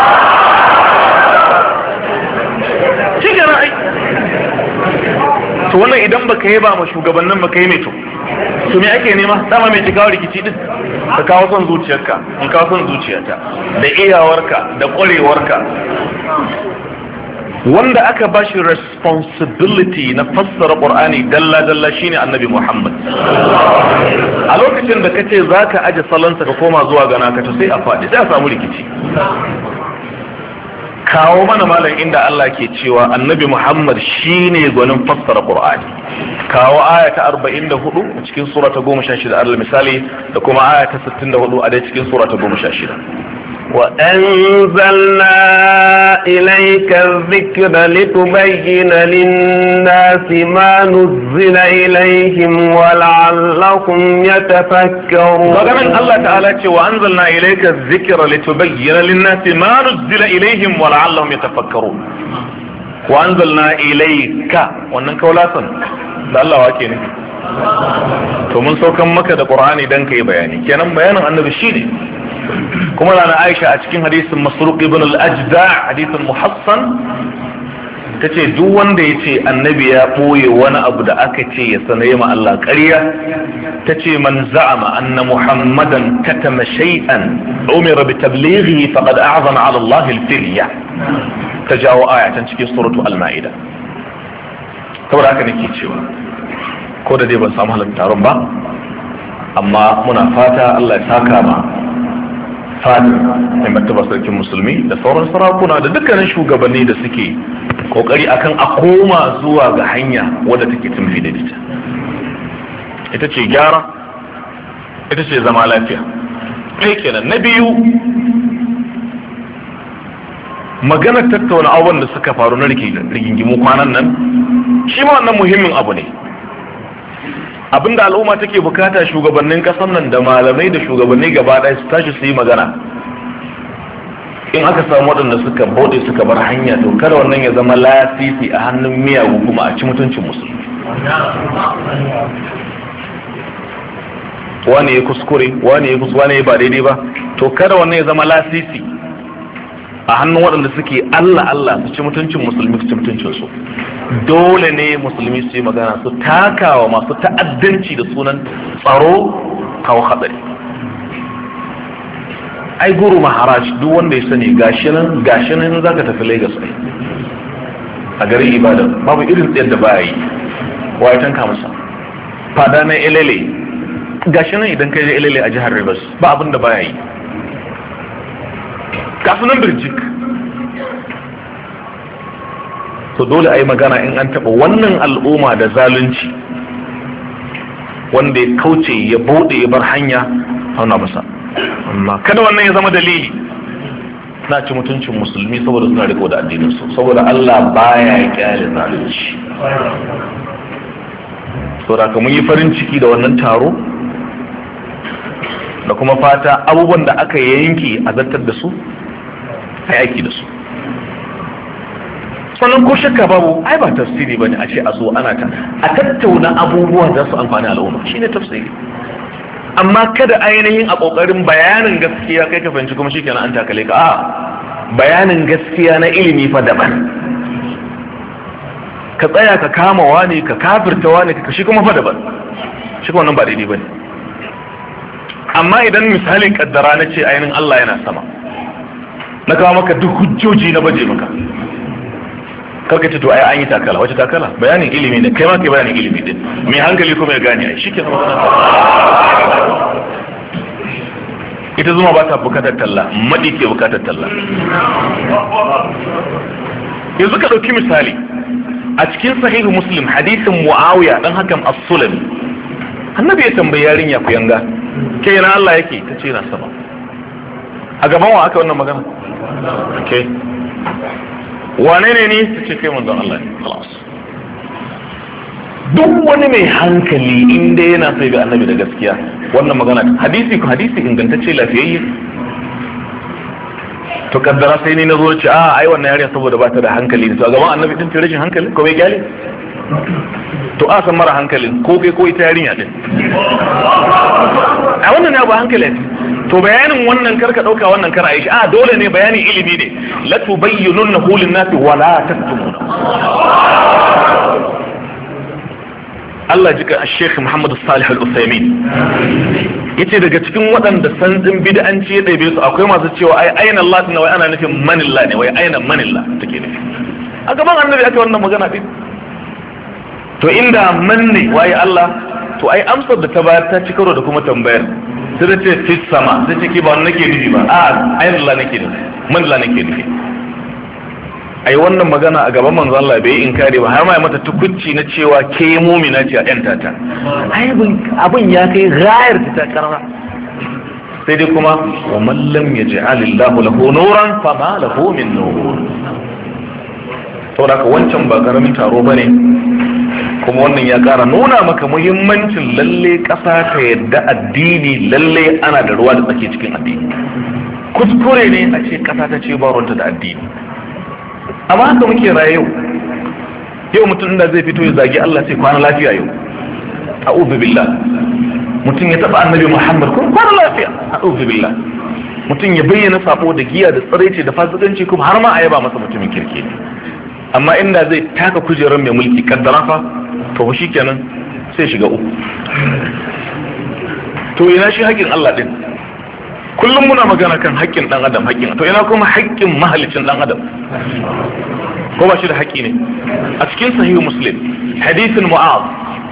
To wannan idan baka yi ba ma shugabannin baka yi mai to me ake nema? Dama mai kawo rikici din ka kawo son zuciyarka, in kawo son zuciyarta da iyawarka da ƙwarewarka. Wanda aka ba shi responsibility na fassara Qur'ani dalla-dalla shine Annabi Muhammad. A lokacin da kace zaka aje salonsa ka koma zuwa ga naka to sai a faɗi, sai a samu rikici. kawo mana malam inda Allah ke cewa annabi Muhammad shine gwanin fassara Qur'ani. Kawo aya ta 44 a cikin sura ta 16 al-misali da kuma aya ta 64 a dai cikin sura ta 16. وأنزلنا إليك الذكر لتبين للناس ما نزل إليهم ولعلهم يتفكرون. فقال الله تعالى وأنزلنا إليك الذكر لتبين للناس ما نزل إليهم ولعلهم يتفكرون. وأنزلنا إليك وأنك ولا سن لا الله واكيني to mun saukan maka da Qur'ani dan kai bayani kenan bayanin annabi shine kuma rana Aisha a cikin hadisin Masruq ibn al-Ajda hadisin Muhassan tace duk wanda yace annabi ya boye wani abu da aka ce ya sanaye ma Allah ƙarya tace man za'ama anna Muhammadan katama shay'an umira bi tablighihi faqad a'zama 'ala Allah al-firya tajawo ayatan cikin suratu al-Ma'ida. saboda haka nake cewa ko da dai ban samu halartar taron ba amma muna fata Allah ya saka ma fadi mai martaba sarkin musulmi da sauran sarakuna da dukkanin shugabanni da suke kokari akan a koma zuwa ga hanya wadda take tumfi da ita ce gyara, ita ce zama lafiya. ɗaya kenan. Na biyu, maganar tattauna abubuwan da suka faru na rigingimu kwanan nan shi ma wannan muhimmin abu ne. Abinda al'umma take bukata shugabannin kasar nan da malamai da shugabanni gaba ɗaya su tashi su yi magana. In aka samu waɗanda suka bauɗe suka bar hanya to kada wannan ya zama lasisi a hannun miyagu kuma a ci mutuncin musulmi. Wani ya kuskure, wani ya ba daidai ba, to kada wannan ya zama lasisi a hannun waɗanda suke Allah su ci mutuncin musulmi su ci mutuncin su. Dole ne musulmi su yi magana su takawa masu ta'addanci da sunan tsaro kawo hatsari. Ai guru maharaj duk wanda ya sani gashi nan za ka tafi Lagos a garin Ibadan babu irin tsayar da baya yi wa ya tanka masa fada na Elele gashi nan idan kai je Elele a jihar Rivers ba abin da baya yi kasunan birjik. To dole a yi magana in an taɓa wannan al'umma da zalunci wanda ya kauce ya bude ya bar hanya hauna masa, amma kada wannan ya zama dalili na ci mutuncin musulmi saboda suna riko da addininsu, saboda Allah baya ya kyale zalunci. Saboda ka mun yi farin ciki da wannan taro da kuma fata abubuwan da aka yanke a zartar da su a aiki da su. Sannan ko shakka babu ai ba tafsiri bane a ce a zo ana a tattauna abubuwan da su amfani al'umma shine tafsiri. Amma kada ainihin a kokarin bayanin gaskiya kai ka fahimci kuma shikenan an takale ka. A bayanin gaskiya na ilimi fa daban. Ka tsaya ka kama wani ka kafirta wani ka shi kuma fa daban. Shi kuma nan ba daidai bane. Amma idan misalin kaddara na ce ainihin Allah yana sama, na kawo maka duk hujjoji na baje maka, karka ce to ai an yi takala, wace takala? Bayanin ilimi ne, kai ma kai bayanin ilimi din, mai hankali kuma ya gane ai shike zama ita zuma ba ta bukatar talla, madi ke bukatar talla. Yanzu ka dauki misali a cikin sahihu Muslim hadisin Muawiya dan Hakam as-Sulami, annabi ya tambayi yarinya ku yanga ke yana Allah yake ta ce yana sama. A gaban wa aka wannan magana? Okay. Wane ne ni ta ce kai manzon Allah ne. Khalas. Duk wani mai hankali inda yana sai ga annabi da gaskiya wannan magana hadisi ingantacce lafiyayye. To kaddara sai ni na zo ce ai wannan yarinya saboda ba ta da hankali ne to a gaban annabi din ta rashin hankali ko bai gyale? To a san mara hankalin ko kai ko ita yarinya din. A wannan ne ba hankali ne. To bayanin wannan karka dauka wannan kar Aisha dole ne bayanin ilimi ne la tubayyinunnahu lin-nasi wa la taktumuna. Allah jika Sheikh Muhammad Salih Al-Utsaimin yace daga cikin waɗanda sanzin bid'anci ya ɗebe su akwai masu cewa ai aina Allah ne wai ana nufin manillah ne wai aina manillah take nufi. A gaban annabi aka wannan magana din. To inda manne waye Allah to ai amsar da ta bayar ta ci karo da kuma tambayar sai da ce fi sama sai ce ki ba wannan nake nufi ba ayin Allah nake nufi man Allah nake nufi. ai wannan magana a gaban manzo Allah bai inkari ba har ma ya mata tukunci na cewa ke mu'mina ce a yanta ta ai abin ya kai gayar ta karara sai dai kuma wa man lam yaj'alillahu lahu nuran fama lahu min nur saboda ka wancan ba karamin taro bane kuma wannan ya kara nuna maka muhimmancin lalle kasa ta yadda addini lalle ana da ruwa da tsake cikin addini kuskure ne a ce kasa ta ce ba ruwanta da addini amma haka muke raye yau mutum da zai fito ya zagi Allah sai kwana lafiya yau a'udhu billah mutum ya taba annabi Muhammad ko kwana lafiya a'udhu billah mutum ya bayyana sabo da giya da tsaraici da fasikanci kuma har ma a yaba masa mutumin kirki ne amma inda zai taka kujerar mai mulki kaddara fa to shi kenan sai shiga uku to ina shi haƙƙin Allah din kullum muna magana kan haƙƙin dan adam haƙƙin to ina kuma haƙƙin mahalicin dan adam ko ba shi da haƙƙi ne a cikin sahihu muslim hadithin mu'az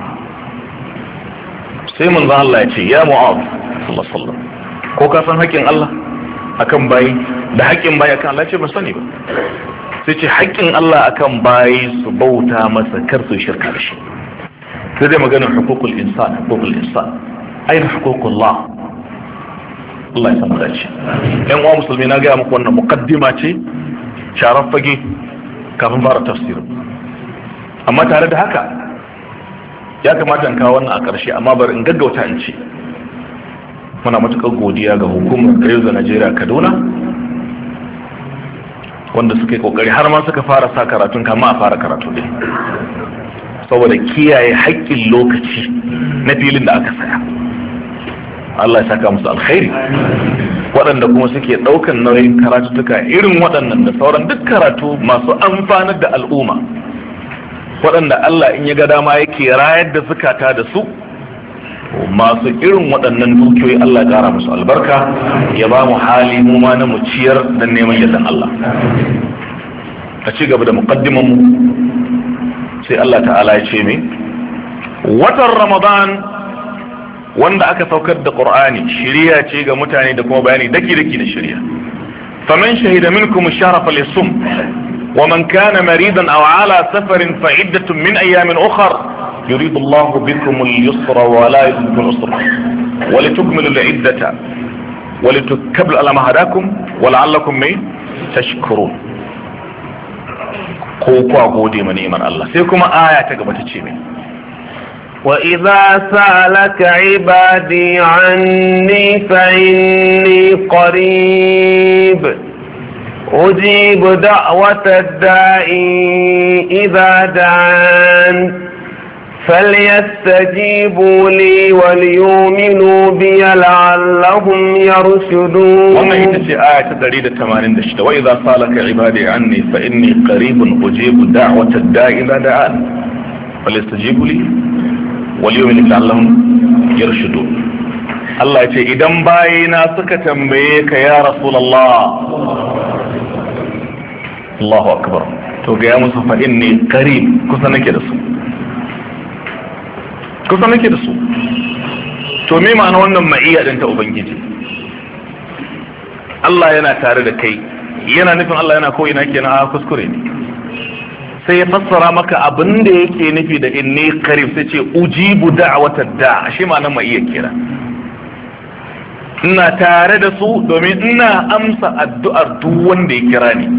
sai manzo Allah ya ce ya mu'az sallallahu alaihi wasallam ko ka san haƙƙin Allah akan bayi da haƙƙin bayi akan Allah ce ba sani ba sai ce haƙƙin Allah akan bayi su bauta masa kar su shirka da shi sai dai maganar hukukul insan ayin hukukullah Allah ya samu dace yan uwa musulmi na gaya muku wannan muqaddima ce sharar fage kafin fara tafsir amma tare da haka ya kamata in kawo wannan a ƙarshe amma bari in gaggauta in ce muna matuƙar godiya ga hukumar Rayuwa Najeriya Kaduna wanda suka yi kokari har ma suka fara sa karatun kama a fara karatu din saboda kiyaye haƙƙin lokaci na filin da aka saya Allah ya saka musu alkhairi waɗanda kuma suke ɗaukan nauyin karatuttuka irin waɗannan da sauran duk karatu masu amfanar da al'umma waɗanda Allah in ya ga dama yake rayar da zukata da su masu irin waɗannan dukiyoyi Allah ƙara musu albarka ya ba mu hali mu ma na mu ciyar da neman yardan Allah a ci gaba da muqaddiman mu sai Allah ta'ala ya ce mai watan Ramadan wanda aka saukar da Qur'ani shiriya ce ga mutane da kuma bayani daki da shiriya faman shahida minkum ash-shahra falyasum wa man kana maridan aw ala safarin fa iddatun min ayamin ukhra يريد الله بكم اليسر ولا يريد بكم العسر ولتكملوا العدة ولتكبروا على ما هداكم ولعلكم تشكرون قوقوا قودي من إيمان الله سيكم آية تقبت وإذا سألك عبادي عني فإني قريب أجيب دعوة الداعي إذا دعان فليستجيبوا لي وليؤمنوا بي لعلهم يرشدون wannan ita ce aya ta 186 wa idza salaka ibadi anni fa inni qaribun ujibu da'wata ad-da'i idza da'an falyastajibu li waliyu'minu la'allahum yarshudun Allah ya ce idan bayina suka tambaye ka ya rasulullah Allahu akbar to ga ya musu fa inni qarib kusa nake da su kusa nake da su to me ma'ana wannan ma'iyya din ta ubangiji Allah yana tare da kai yana nufin Allah yana ko ina kenan a kuskure ne sai ya fassara maka abin da yake nufi da inni qarib sai ce ujibu da'watad da'a shi ma'anar ma'iyya kenan ina tare da su domin ina amsa addu'ar duk wanda ya kira ni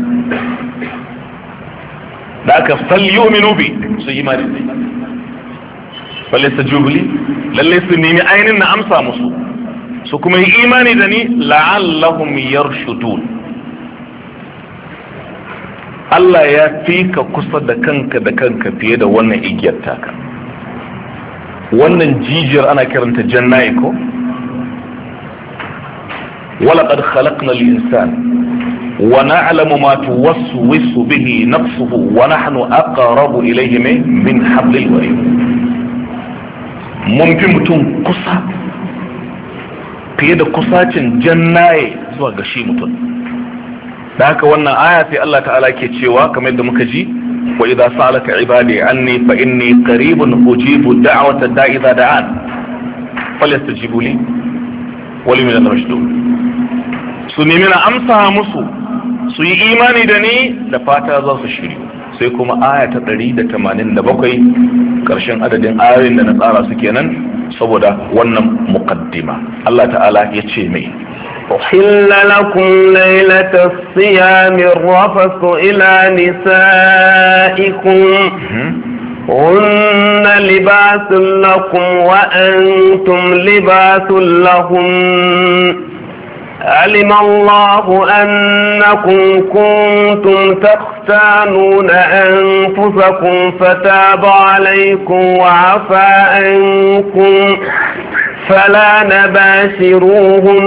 da aka falyu'minu bi su yi imani falyastajibu li lalle su nemi ainin na amsa musu su kuma yi imani da ni la'allahum yarshudun Allah ya fi ka kusa da kanka fiye da wannan igiyar taka wannan jijiyar ana kiranta jannayi ko walaqad khalaqna al-insan wa na'lamu ma tuwaswisu bihi nafsuhu wa nahnu aqrabu ilayhi min hablil warid mun fi mutum kusa fiye da kusacin jannaye zuwa ga shi mutum da haka wannan aya sai Allah ta'ala ke cewa kamar yadda muka ji wa idza sa'alaka ibadi anni fa inni qaribun ujibu da'wata da'i idza da'an falyastajibu li wa liman yarshudun su nemi na amsa musu su yi imani da ni da fata za su shiryu. Sai kuma aya ta 187 karshen adadin ayoyin da na tsara su kenan saboda wannan muqaddima. Allah ta'ala ya ce mai أحل لكم ليلة الصيام الرفث إلى نسائكم هن لباس لكم وأنتم لباس لهم علم الله أنكم كنتم تختانون أنفسكم فتاب عليكم وعفى عنكم فلا نباشروهن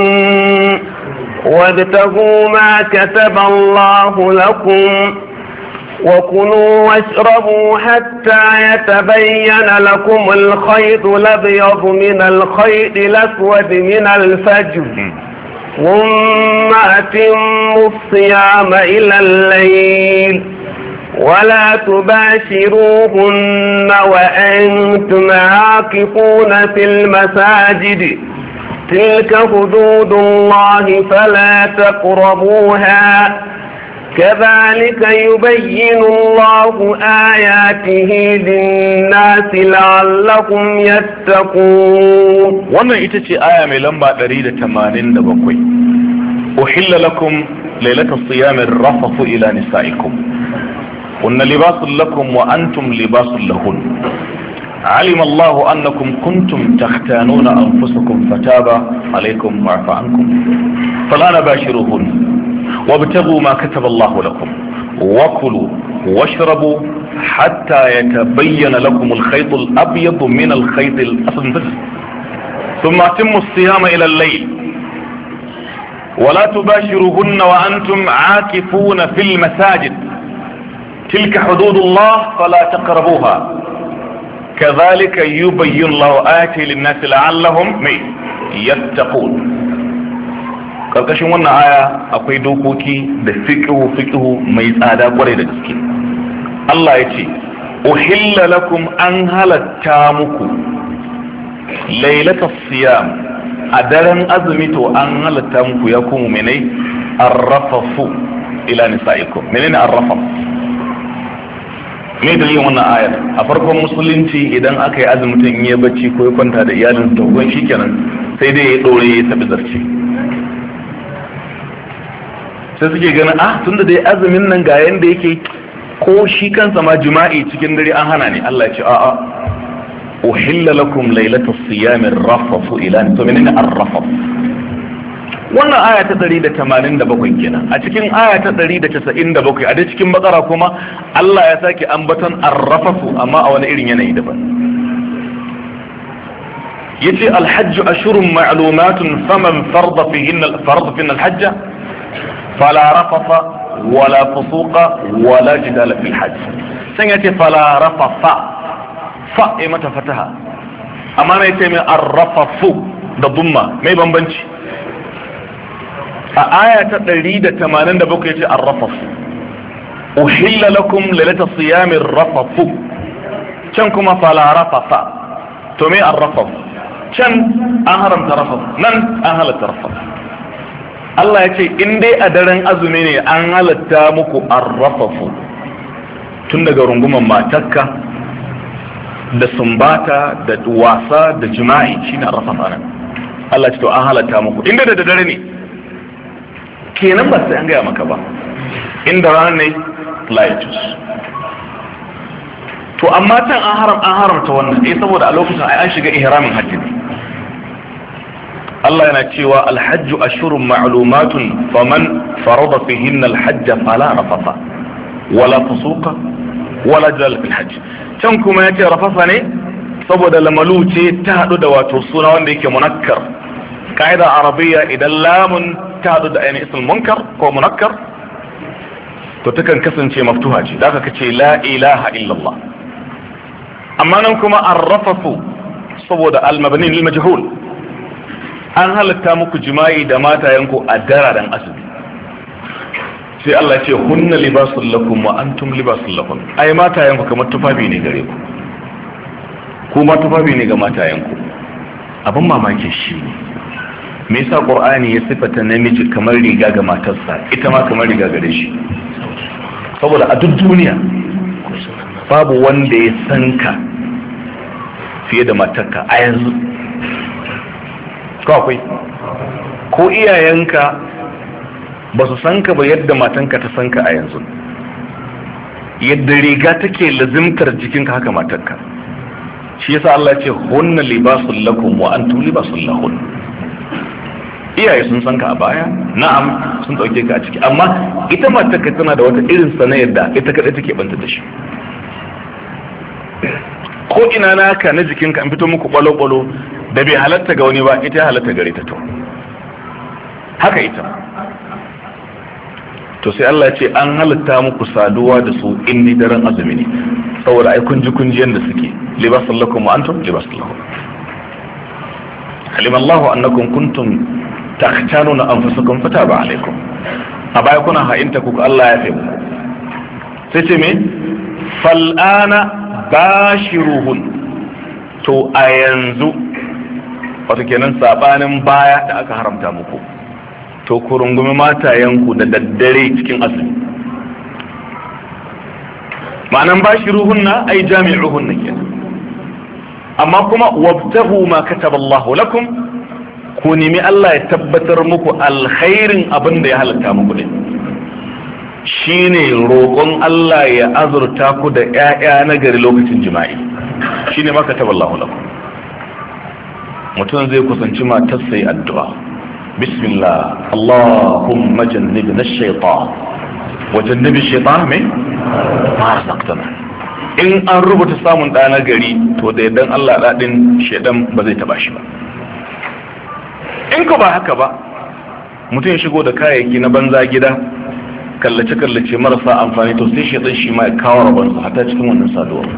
وابتغوا ما كتب الله لكم وكلوا واشربوا حتى يتبين لكم الخيط الأبيض من الخيط الأسود من الفجر ثم أتموا الصيام إلى الليل ولا تباشروهن وأنتم عاكفون في المساجد تلك حدود الله فلا تقربوها كذلك يبين الله آياته للناس لعلهم يتقون. wannan ita ce aya mai lamba 187. uhilla lakum lailatas siyam ar-rafathu ila nisaikum hunna libasun lakum wa antum libasun lahun علم الله أنكم كنتم تختانون أنفسكم فتاب عليكم وعفى عنكم فلا نباشروهن وابتغوا ما كتب الله لكم وكلوا واشربوا حتى يتبين لكم الخيط الأبيض من الخيط الأسود ثم أتموا الصيام إلى الليل ولا تباشروهن وأنتم عاكفون في المساجد تلك حدود الله فلا تقربوها كذلك يبين الله آياته للناس لعلهم يتقون. karkashin wannan aya akwai dokoki da fiqhu mai tsada kwarai da gaske. Allah ya ce uhilla lakum an halatta muku lailatas siyam a daren azumi to an halatta muku ya kuma menai arrafafu ila nisaikum. menene arrafaf? me dalilin wannan ayar? a farkon musulunci idan aka yi azumi mutum in ya bacci ko ya kwanta da iyalin to gon shikenan sai dai ya dore ya tafi zarce. sai suke ganin tunda dai azumin nan ga yanda yake ko shi kansa ma jima'i cikin dare an hana ne. Allah ya ce a'a uhilla lakum lailatas siyamir rafafu ila to menene arrafaf? wannan aya ta 187 kenan. a cikin aya ta 197 a dai cikin bakara kuma Allah ya sake ambaton arrafafu amma a wani irin yanayi daban. yace alhajj ashurun ma'lumatun faman farada fihinna alhajj fala rafafa wala fusuqa wala jidala fil hajj. sai yace fala rafafa fa mata fataha amma ne yace mai arrafafu da dumma mai bambanci. a aya ta 187 yace arrafafu uhilla lakum lailatas siyamir rafafu, can kuma fala rafafa. to me arrafaf? can an haramta rafaf, nan an halatta rafaf. Allah ya ce in dai a daren azumi ne an halatta muku arrafafu, tun daga runguman matakka da sumbata da wasa da jima'i shine arrafaf anan. Allah ce to an halatta muku inda da dare ne kenan ba sai an gaya maka ba. inda rana ne laitus. to amma can an haramta wannan saboda a lokacin ai an shiga ihramin hajji ne. Allah yana cewa alhajju ashurun ma'lumatun faman farada fihinna alhajj fala rafafa wala fusuqa wala jal fil hajj. can kuma yace rafafa ne saboda lamalu ce ta hadu da wato suna wanda yake munakkar. kaida arabiyya idan lamun ta hadu da ainihin ismul munkar ko munakkar to takan kasance maftuha ce, da ka ce la ilaha illallah. amma nan kuma arrafafu saboda almabni lil majhul, an halatta muku jima'i da matayenku a dararen azumi. sai Allah ce hunna libasul lakum wa antum libasul lakum. ai matayenku kamar tufafi ne gare ku, kuma tufafi ne ga matayenku. abin mamaki shi ne me yasa qur'ani ya sifata namiji kamar riga ga matarsa ita ma kamar riga gare shi? saboda a duk duniya babu wanda ya san ka fiye da matarka a yanzu. Ko akwai? Ko iyayenka ba su san ka ba yadda matanka ta san ka a yanzu. Yadda riga take lazimtar jikinka haka matarka. Shi yasa Allah ya ce hunna libasul lakum wa antum libasul lahun. Iyaye sun san ka a baya, na'am sun dauke ka a ciki, amma ita matarka tana da wata irin sanayar da ita kadai take banta da shi. Ko ina naka na jikinka an fito muku kwalo-kwalo da bai halatta ga wani ba, ita ya halatta gare ta to. Haka ita. To sai Allah ce an halatta muku saduwa da su inni daren azumi ne, saboda ai kunji yanda suke, libasul lakum wa antum libasul lahum. Alima Allah annakum kuntum takhtanuna anfusakum fataba alaikum. A baya kuna ha'inta ku Allah ya fi muku. Sai ce me? Fal'ana bashiruhun. To a yanzu wato kenan sabanin baya da aka haramta muku, to ku rungumi matayenku da daddare cikin azumi. ma'anan bashiruhunna ay jami'uhunna kenan. Amma kuma wabtahu ma kataballahu lakum, ku nemi Allah ya tabbatar muku alkhairin abin da ya halatta muku ne, shine roƙon Allah ya azurta ku da ƴaƴa na gari lokacin jima'i, shine ma kataballahu lakum. Mutum zai kusanci matarsa yi addu'a, bismillah Allahumma jannibna ash-shaytan wa jannibi ash-shaytan min ma razaqtana. In an rubuta samun ɗa na gari, to da yardan Allah daɗin shaidan ba zai taba shi ba. In ka ba haka ba, mutum ya shigo da kayayyaki na banza gida, kallace-kallace marasa amfani, to sai shaidan shi ma ya kawo rabansa hata cikin wannan saduwa.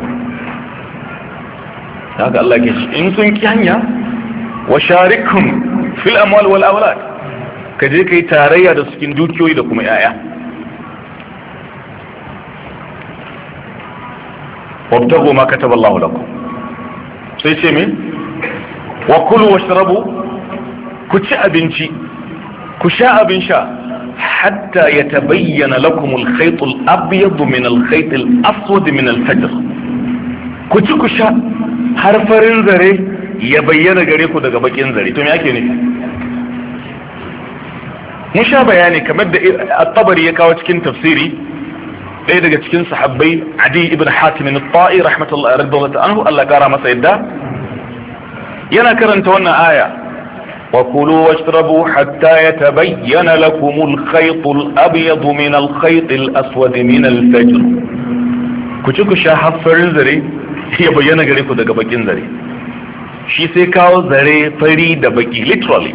Haka Allah ke ce in sun ki hanya wa sharikum fil amwal wal awlad, ka je kai tarayya da cikin dukiyoyi da kuma yaya. wabtagu ma kataba Allah lakum, sai ce me wa kulu washrabu, ku ci abinci ku sha abin sha hatta yatabayyana lakum al-khayt al-abyad min al-khayt al-aswad min al-fajr. Ku ci ku sha har farin zare ya bayyana gare ku daga bakin zare. To me ake nufi? Mun sha bayani kamar da at-Tabari ya kawo cikin tafsiri, ɗaya daga cikin sahabbai Adi ibn Hatim al-Ta'i rahmatullahi anhu, Allah kara masa yadda, yana karanta wannan aya wa kulu washrabu hatta yatabayyana lakum al-khayt al-abyad min al-khayt al-aswad min al-fajr. Ku ci ku sha har farin zare ya bayyana gare ku daga bakin zare. Shi sai kawo zare fari da baki literally,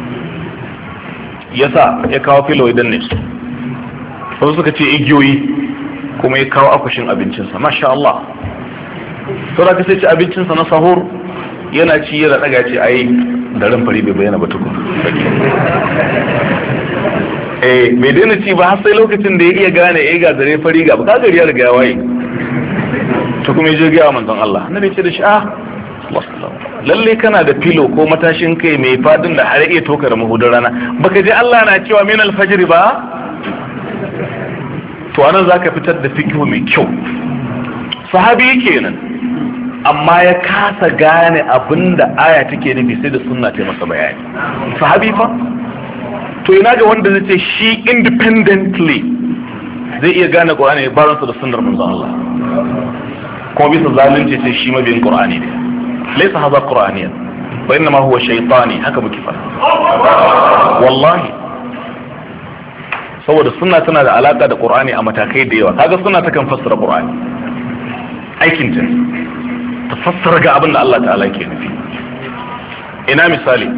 yasa ya kawo filo idan ne wasu suka ce igiyoyi, kuma ya kawo akwashin abincinsa, masha Allah. To da ka sai ci abincinsa na sahur, yana ci yana daga ce ai garin fari bai bayyana ba tukun. Bai daina ci ba har sai lokacin da ya iya gane ga zare fari ga ka gari ya riga ya waye. To kuma ya je ga manzon Allah, annabi ce da shi lalle kana da filo ko matashin kai mai fadin da har iya tokar mahudar rana, baka je Allah na cewa min al-fajr ba? To anan zaka fitar da fikihu mai kyau. Sahabi kenan, amma ya kasa gane abinda aya take nufi sai da sunna ta masa bayani. Sahabi fa? To ina ga wanda zai ce shi independently zai iya gane Qur'ani ba ransa da sunnar manzon Allah, kuma bisa zalunci sai shi mabiyin Qur'ani ne. Laysa hadha Qur'aniyan wa innama huwa shaytani, haka muke fa wallahi. Saboda sunna tana da alaka da Qur'ani a matakai da yawa. Kaga sunna ta kan fassara Qur'ani, aikin ta fassara ga abin da Allah ta'ala ke nufi. Ina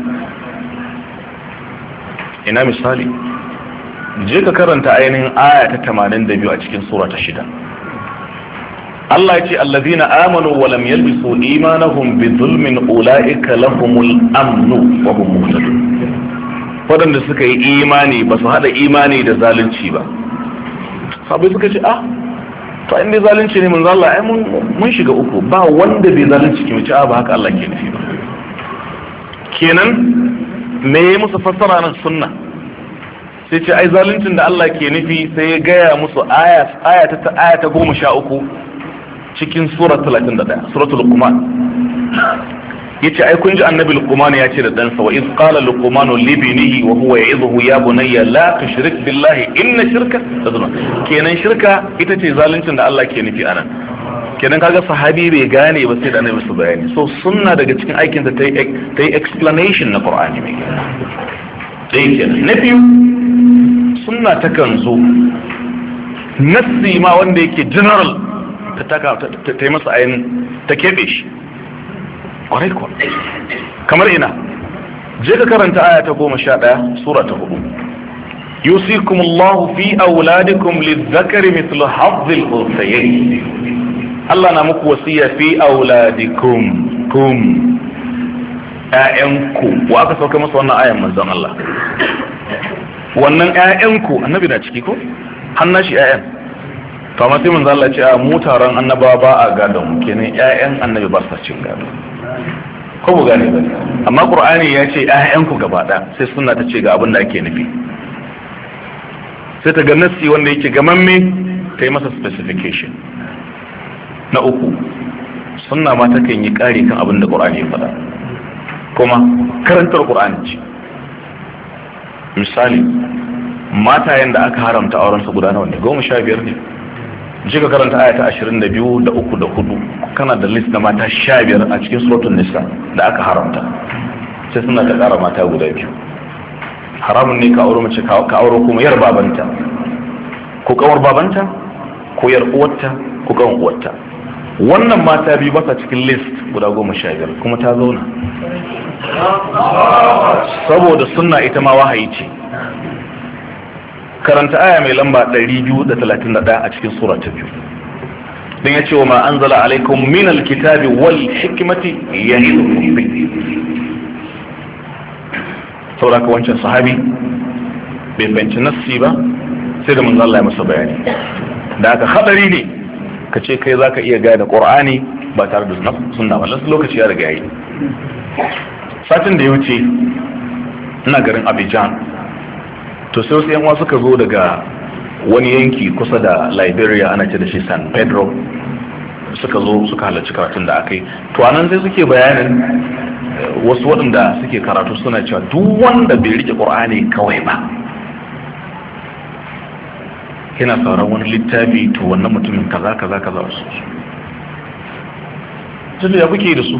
misali je ka karanta ainihin aya ta 82 a cikin sura ta 6. Allah ya ce allazina amanu wa lam yalbisu imanahum bi zulmin ulaika lahumul amnu wa hum muhtadun. Waɗanda suka yi imani ba su haɗa imani da zalunci ba. Sabai suka ce to inda zalunci ne mun zalla ai mun shiga uku, ba wanda bai zalunci ki mace ba haka Allah ke nufi ba. Kenan me ya musu fassara nan sunna sai ce ai zaluncin da Allah ke nufi sai ya gaya musu aya ta 13 cikin sura 31 suratul luqman yace ai kun ji annabi luqman ya ce da ɗansa wa iz qala luqman li ibnihi wa huwa ya'idhuhu ya bunayya la tushrik billahi inna shirka la zulm. Kenan shirka ita ce zaluncin da Allah ke nufi anan. Kenan kaga sahabi bai gane ba sai da annabi su bayani. So sunna daga cikin aikin ta yi explanation na Qur'ani mai dai kenan. Na biyu sunna takan zo nassi ma wanda yake general ta yi masa ayin ta kebe shi kwarai kuwa kamar ina je ka karanta aya ta 11 sura ta 4 yusikumullahu fi auladikum lizzakari mithlu hazzil unsayayn. Allah na muku wasiya fi auladikum ƴaƴanku wa aka sauka masa wannan ayan manzon Allah wannan ƴaƴanku annabi na ciki ko hannashi ƴaƴan to amma sai manzon Allah ya ce a mu taron annabawa ba a gadon mu kenan ƴaƴan annabi ba sa cin gado ko bu gane ba amma qur'ani ya ce ƴaƴanku gaba ɗaya sai sunna ta ce ga abin da ake nufi sai ta ga nassi wanda yake gamamme ta yi masa specification. Na uku sunna ma takan yi ƙari kan abin da qur'ani ya faɗa kuma karantar qur'ani ce. Misali matayen da aka haramta auren su guda nawa ne 15 ne je ka karanta aya ta 22 da 3 da 4 kana da list na mata 15 a cikin suratul nisa da aka haramta sai suna ta ƙara mata guda 2. Haramun ne ka aure mace ka aure kuma yar babanta ko kawar babanta ko yar uwarta ko kawar uwarta. Wannan mata biyu ba sa cikin list guda 15 kuma ta zauna saboda sunna ita ma wahayi ce. Karanta aya mai lamba 231 a cikin sura ta 2 dan yace wa ma anzala alaikum min alkitabi wal hikmati ya'idukum bi. Saboda wancan sahabi bai fahimci nassi ba sai da manzo Allah ya masa bayani. Da aka hadari ne kace kai zaka iya gane Qur'ani ba tare da sunna ba. Lokaci ya riga yayi. Satin da ya wuce ina garin Abidjan to sai wasu yan uwa suka zo daga wani yanki kusa da Liberia ana ce da shi San Pedro suka zo suka halarci karatun da aka yi. To anan sai suke bayanin wasu waɗanda suke karatu suna cewa duk wanda bai rike Qur'ani kawai ba yana sauran wani littafi to wannan mutumin kaza su ya kuke da su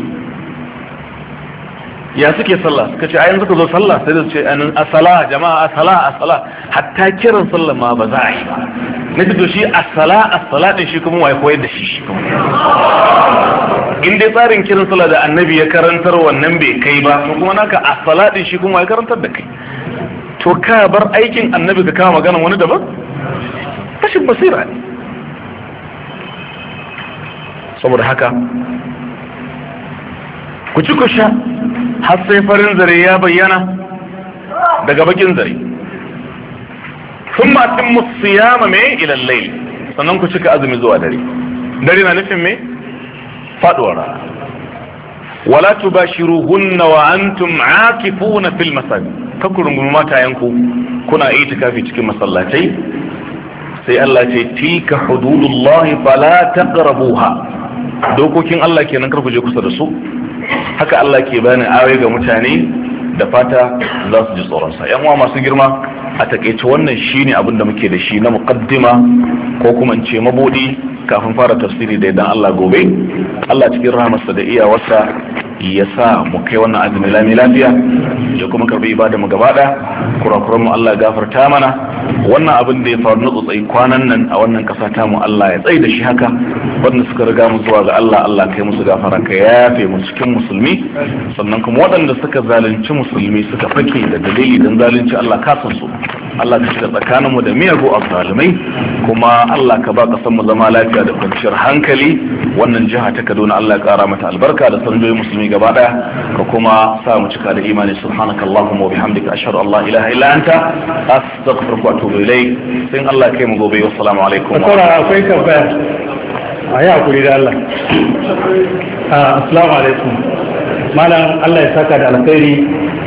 ya suke sallah suka ce ayin suka zo sallah sai da su ce asala jama'a asala hatta kiran sallah ma ba za a yi ba na ce to shi asala din shi kuma wai koyar da shi kuma in dai tsarin kiran sallah da annabi ya karantar wannan bai kai ba to kuma naka asala din shi kuma wai karantar da kai to ka bar aikin annabi ka kama magana wani daban rashin basira ne. Saboda haka ku ci ku sha har sai farin zare ya bayyana daga bakin zare. Sun matin musiyama mai ilallai sannan ku cika azumi zuwa dare. Dare na nufin mai faduwar rana. Wala tubashiruhunna wa antum aakifuna fil masajid. Kakku rungumi matayenku kuna itikafi cikin masallatai. Sai Allah ce tilka hududullahi fala taqrabuha. Dokokin Allah kenan kar ku je kusa da su. Haka Allah ke bani aure ga mutane da fata za su ji tsoronsa. Yan uwa masu girma a takeice wannan shine abin da muke da shi na muqaddima ko kuma in ce mabudi kafin fara tafsiri da idan Allah gobe Allah cikin rahmarsa da iyawarsa ya sa mu kai wannan azumi lami lafiya ya kuma karbi ibada mu gaba da kurakuran mu Allah ya gafarta mana. Wannan abin da ya faru na tsotsai kwanan nan a wannan kasa ta mu Allah ya tsaye da shi haka wanda suka riga mu zuwa ga Allah kai musu gafara ka yafe mu cikin musulmi sannan kuma waɗanda suka zalunci musulmi suka fake da dalili dan zalunci Allah ka san su Allah ka shiga tsakanin mu da miyagu azzalimai kuma Allah ka ba kasan mu zama lafiya da kwanciyar hankali. Wannan jiha ta Kaduna Allah ya kara mata albarka da sanjoyi musulmi gaba daya ka kuma sa mu cika da imani. Subhanakallahumma wa bihamdika ashhadu an la ilaha illa anta astaghfiruka wa atubu ilayk. Sai Allah kai mu gobe. Assalamu alaikum. Akwai tambaya. Ayi hakuri da Allah. Assalamu alaikum. Malam Allah ya saka da alkhairi.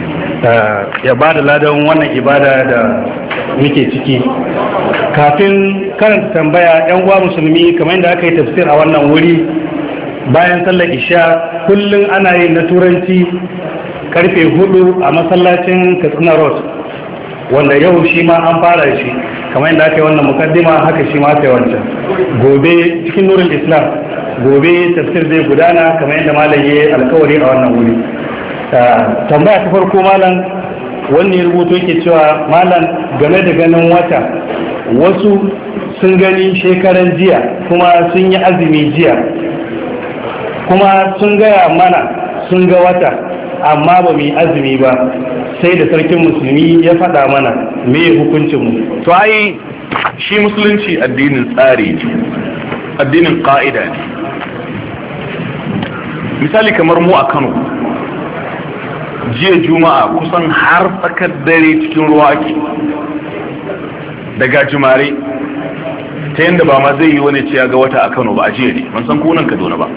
ya ba da ladan wannan ibada da muke ciki. Kafin karanta tambaya, 'yan uwa musulmi, kamar yadda aka yi tafsir a wannan wuri bayan sallar isha kullum ana yin na turanci karfe 4 a masallacin Katsina Road, wanda yau shi ma an fara shi kamar yadda aka yi wannan mukaddima, haka shi ma aka yi wancan. Gobe cikin Nurul Islam, gobe tafsir zai gudana kamar yadda malam ya yi alkawari a wannan wuri. Tambaya ta farko, malam wanda ya rubuto yake cewa malam game da ganin wata, wasu sun gani shekaran jiya kuma sun yi azumi jiya, kuma sun gaya mana sun ga wata amma ba mu yi azumi ba, sai da sarkin musulmi ya faɗa mana me hukuncinmu. To ai shi musulunci addinin tsari ne, addinin ƙa'ida ne. Misali kamar mu a Kano, jiya juma'a kusan har tsakar dare cikin ruwa ake daga jumare, ta yadda ba ma zai yi wani ce ya ga wata a Kano ba, a jiya ne, man san kunan Kaduna ba.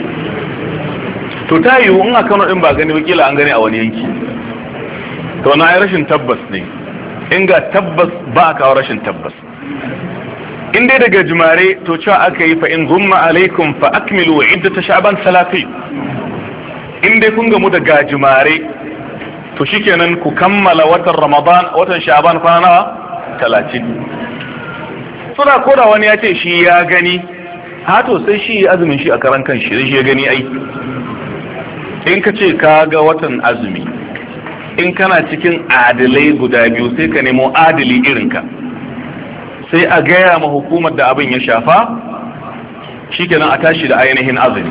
To ta yiwu in a Kano din ba gani wakila an gani a wani yanki, to na yi rashin tabbas ne. In ga tabbas ba a kawo rashin tabbas. In dai daga jumare to cewa aka yi fa in gumma alaikum fa akmilu iddata sha'ban 30. In dai kun gamu da gajimare to shikenan ku kammala watan Ramadan, watan Sha'ban kwana nawa? 30. Suna koda wani ya ce shi ya gani, ha to sai shi azumin shi a karan kan shi ya gani ai. In ka ce ka ga watan azumi, in kana cikin adilai guda biyu sai ka nemo adili irinka, sai a gaya ma hukumar da abin ya shafa, shikenan a tashi da ainihin azumi.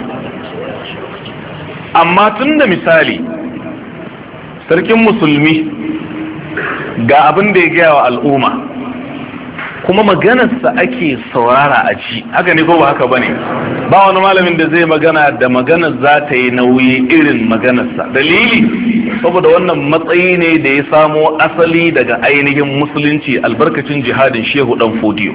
Amma tun da misali sarkin musulmi ga abin da ya gaya wa al'umma, kuma maganarsa ake saurara a ji, haka ne ko ba haka bane? Ba wani malamin da zai magana da maganar za ta yi nauyi irin maganarsa. Dalili saboda wannan matsayi ne da ya samo asali daga ainihin musulunci albarkacin jihadin Shehu Dan Fodiyo.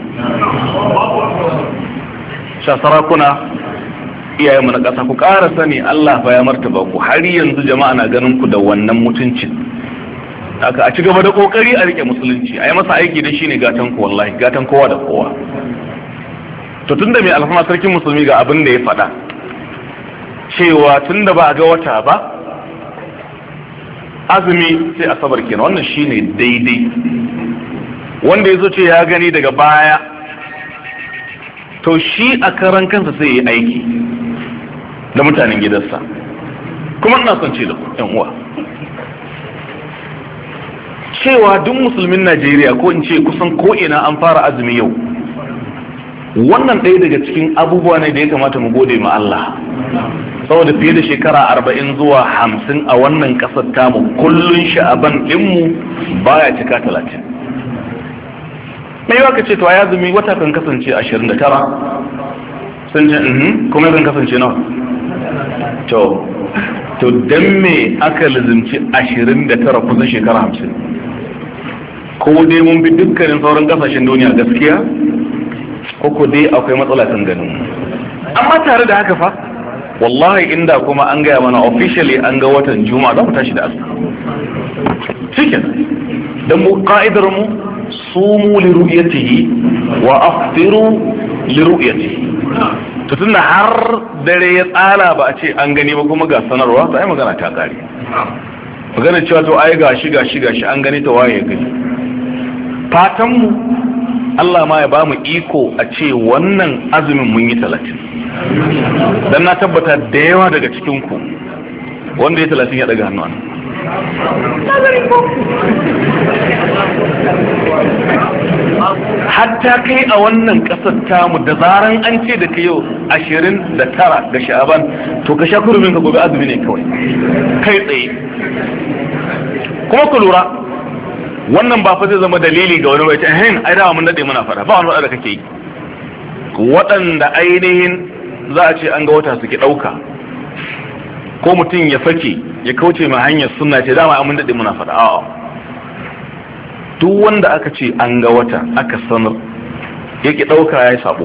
Sha sarakuna, iyayenmu na ƙasa, ku ƙara sani Allah fa ya martaba ku, har yanzu jama'a na ganin ku da wannan mutuncin. Haka a ci gaba da kokari a rike musulunci, a yi masa aiki da shi ne gatan ku, wallahi gatan kowa da kowa. To tunda mai alfama sarkin musulmi ga abin da ya faɗa cewa tunda ba a ga wata ba, azumi sai asabar kenan, wannan shine daidai. Wanda ya zo ce ya gani daga baya, to shi a karan kansa sai ya yi aiki da mutanen gidansa. Kuma ina son ce da ku yan uwa cewa duk musulmin Najeriya, ko in ce kusan ko ina an fara azumi yau, wannan ɗaya daga cikin abubuwa ne da ya kamata mu gode ma Allah, saboda fiye da shekara 40 zuwa 50 a wannan ƙasar tamu kullun sha'aban ɗinmu baya cika 30. mai yawa ka ce to ya azumi wata kan kasance 29, sun ce kuma kan kasance nawa? To dan me aka lizimci 29 kusan shekara 50? Ko dai mun bi dukkanin sauran kasashen duniya gaskiya, ko dai akwai matsala kan ganin. Amma tare da haka fa, wallahi inda kuma an gaya mana officially an ga watan Juma'a, za mu tashi da azumi. Cikin dan mu ka'idar mu sumu li ru'yatihi wa aftiru li ru'yatihi. To tunda har dare ya tsala ba a ce an gani ba kuma ga sanarwa, sai magana ta kare. Magana cewa to ai gashi an gani ta waye gani. Fatan mu Allah ma ya ba mu iko a ce wannan azumin mun yi 30. Dan na tabbata da yawa daga cikin ku wanda ya 30 ya daga hannu. Hatta kai a wannan kasar tamu da zaran an ce da kai yau 29 ga Sha'aban, to ka sha kurumin ka gobe azumi ne kawai kai tsaye. Kuma ku lura, wannan ba fa zai zama dalili ga wani wace ai da mun dade muna fara ba wani wanda kake yi. Waɗanda ainihin za a ce an ga wata suke ɗauka, ko mutum ya fake ya kauce ma hanyar sunna ce dama mun dade muna fara. A'a, duk wanda aka ce an ga wata aka sanar yake ɗauka ya yi sabo.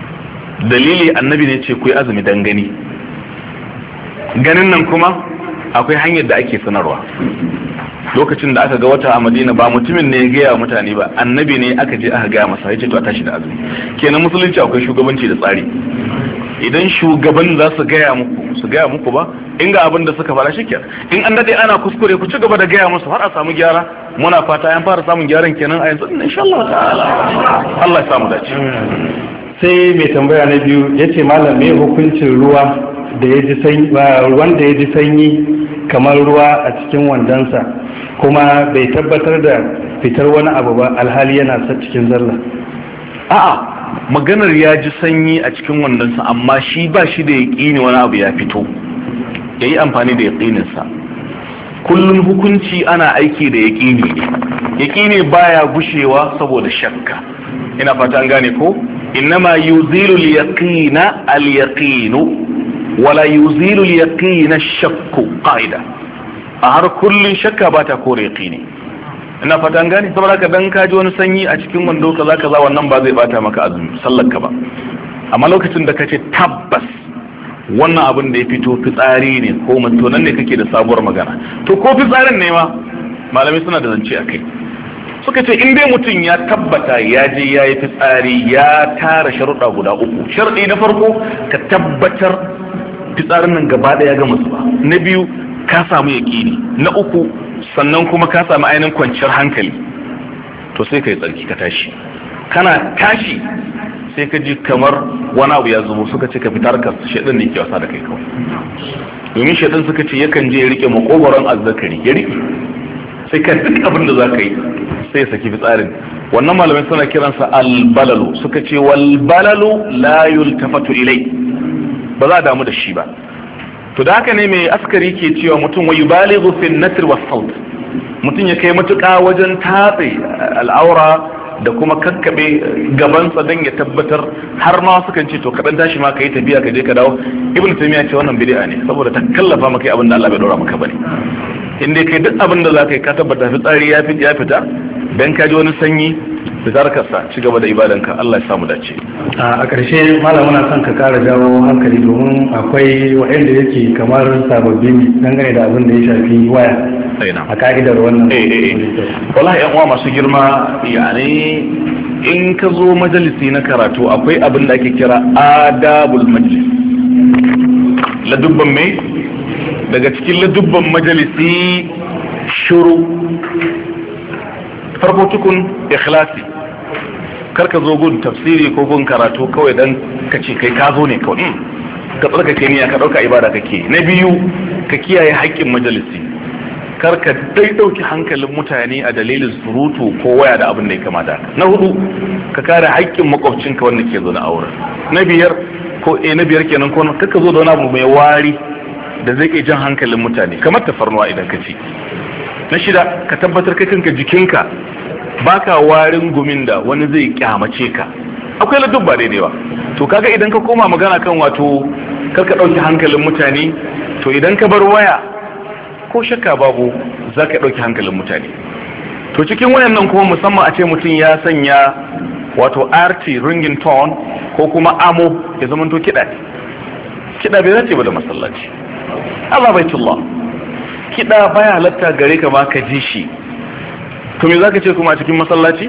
Dalili annabi ne ce ku yi azumi dan gani, ganin nan kuma akwai hanyar da ake sanarwa. Lokacin da aka ga wata a Madina ba mutumin ne ya gaya mutane ba, annabi ne aka je aka gaya masa, yace to a tashi da azumi. Kenan musulunci akwai shugabanci da tsari. Idan shugaban za su gaya muku ba, in ga abin da suka fara shikenan. In an dade ana kuskure ku ci gaba da gaya musu har a samu gyara. Muna fata an fara samun gyaran kenan a yanzu insha Allah ta'ala. Allah ya samu dace. Sai mai tambaya na biyu yace malam me hukuncin ruwa da ya ji sanyi, ruwan da ya ji sanyi kamar ruwa a cikin wandonsa kuma bai tabbatar da fitar wani abu ba alhali yana sa cikin zalla. A'a, maganar ya ji sanyi a cikin wandonsa amma shi ba shi da yaƙini wani abu ya fito, ya yi amfani da yaƙininsa. Kullum hukunci ana aiki da yaƙini ne, yaƙini baya gushewa saboda shakka. Ina fata an gane ko? Innama yuzilu al-yaqina al-yaqinu wala yuzilu al-yaqina ash-shakku, qa'ida. A har kullun shakka ba ta kore yaqini. Ina fata an gane, saboda ka dan kaji wani sanyi a cikin wando kaza wannan ba zai bata maka azumi sallar ka ba. Amma lokacin da kace tabbas wannan abin da ya fito fitsari ne ko to nan ne kake da sabuwar magana. To ko fitsarin ne ma malamai suna da zance akai. Suka ce in dai mutum ya tabbata ya je ya yi fitsari ya tara sharuɗa guda uku. Sharuɗi na farko ka tabbatar fitsarin nan gaba ɗaya ga musu ba. Na biyu ka samu yaƙini. Na uku sannan kuma ka samu ainihin kwanciyar hankali. To sai ka yi tsarki ka tashi. Kana tashi sai ka ji kamar wani abu ya zubo, suka ce ka fitar ka shaɗin ne ke wasa da kai kawai. Domin shaɗin suka ce yakan je ya riƙe makogoron azzakari ya riƙe. Sai ka duk abin da za ka yi sai ya saki fitsarin. Wannan malamai suna kiransa albalalu, suka ce walbalalu la yultafatu ilai, ba za a damu da shi ba. To da haka ne mai askari ke cewa mutum wa yubalighu fi an-nasr was-sawt, mutum ya kai matuƙa wajen tatse al'aura da kuma kakkabe gabansa don ya tabbatar, har ma sukan ce to kaɗan tashi ma ka yi tafiya ka je ka dawo. Ibn Taymiyyah ce wannan bid'a ne saboda ta kallafa maka abin da Allah bai dora maka bane. In dai kai duk abin da za ka yi ka tabbata fitsari ya fita dan ka ji wani sanyi fitar ka sa ci gaba da ibadanka. Allah ya samu dace. A ƙarshe malam muna son ka ƙara jawo hankali domin akwai waɗanda yake kamar sababbi dangane da abin da ya shafi waya a ka'idar wannan. Wallahi yan uwa masu girma, yani in ka zo majalisi na karatu akwai abin da ake kira adabul majlis. Ladubban mai daga cikin ladubban majalisi shuru. Farko tukun ikhlasi, kar ka zo gun tafsiri ko gun karatu kawai dan ka ce kai ka zo ne kawai, ka tsarkake niyya ka dauka ibada kake. Na biyu ka kiyaye haƙƙin majalisi, kar ka dai dauki hankalin mutane a dalilin surutu ko waya da abin da ya kamata. Na hudu ka kare haƙƙin makwabcinka wanda ke zo na aure. Na biyar kenan ko kar ka zo da wani abu mai wari da zai ke jan hankalin mutane kamar tafarnuwa idan ka ci. Na shida ka tabbatar kai kanka jikinka baka warin gumin da wani zai kyamace ka. Akwai ladubba daidai ba. To kaga idan ka koma magana kan wato kar ka dauki hankalin mutane, to idan ka bar waya ko shakka babu za ka dauki hankalin mutane. To cikin wayannan kuma musamman a ce mutum ya sanya wato RT ringing tone ko kuma amo ya zama to kiɗa bai zace ba da masallaci. Allah baitullah, kiɗa baya halatta gare ka ma ka ji shi. To me zaka ce kuma a cikin masallaci?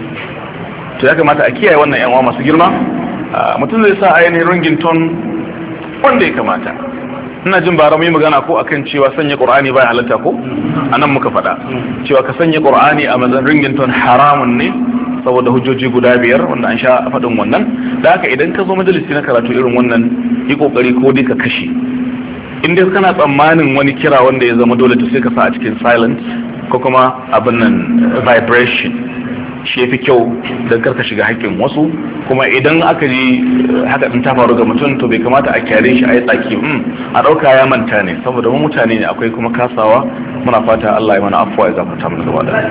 To ya kamata a kiyaye wannan yan uwa masu girma. Mutum zai sa ainihin ringing tone wanda ya kamata. Ina jin bara mu yi magana ko akan cewa sanya Qur'ani baya halatta ko? Anan muka faɗa cewa ka sanya Qur'ani a mazan ringing tone haramun ne saboda hujjoji guda biyar wanda an sha faɗin wannan. Da haka idan ka zo majalisi na karatu irin wannan yi kokari ko dai ka kashe. In dai kana tsammanin wani kira wanda ya zama dole to sai ka sa a cikin silent ko kuma abin nan vibration, shi yafi kyau don karka shiga haƙƙin wasu. Kuma idan aka ji haka din ta faru ga mutum to bai kamata a kyare shi a yi tsaki a ɗauka ya manta ne, saboda mu mutane ne akwai kuma kasawa. Muna fata Allah ya mana afuwa ya zafarta mana gaba da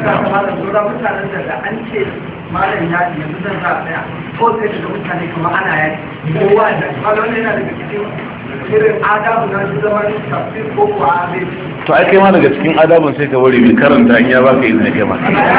malam ya yanzu zan za a tsaya ko sai da mutane kuma ana yaki kowa da malam yana daga cikin irin adabu na zaman tafsir ko kuwa abin. To ai kai ma daga cikin adabun sai ka bari mai karanta in ya baka izini kai ma.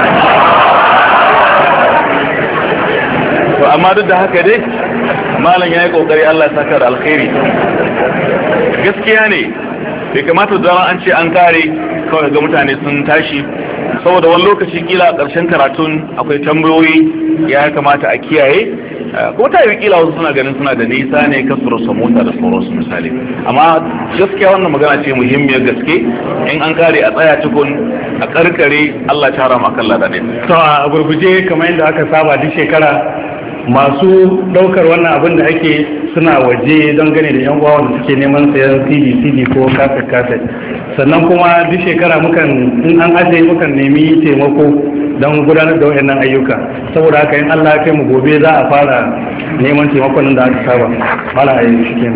To amma duk da haka dai malam ya yi kokari, Allah ya saka da alkhairi. Gaskiya ne bai kamata da an ce an kare kawai ga mutane sun tashi, saboda wani lokaci kila a ƙarshen karatun akwai tambayoyi ya kamata a kiyaye, ko ta yi kila wasu suna ganin suna da nisa ne ka su mota da sauransu misali. Amma gaskiya wannan magana ce muhimmiyar gaske, in an kare a tsaya tukun a karkare Allah ta rama kan lada ne. To a gurguje kamar yadda aka saba duk shekara masu daukar wannan abin da ake suna waje don gane da yan uwa wanda suke neman sayan cd ko kaset. Sannan kuma duk shekara in an ajiye mukan nemi taimako don gudanar da wayannan ayyuka. Saboda haka in Allah ya kai mu gobe za a fara neman taimakon da aka saba. Mala ayi shi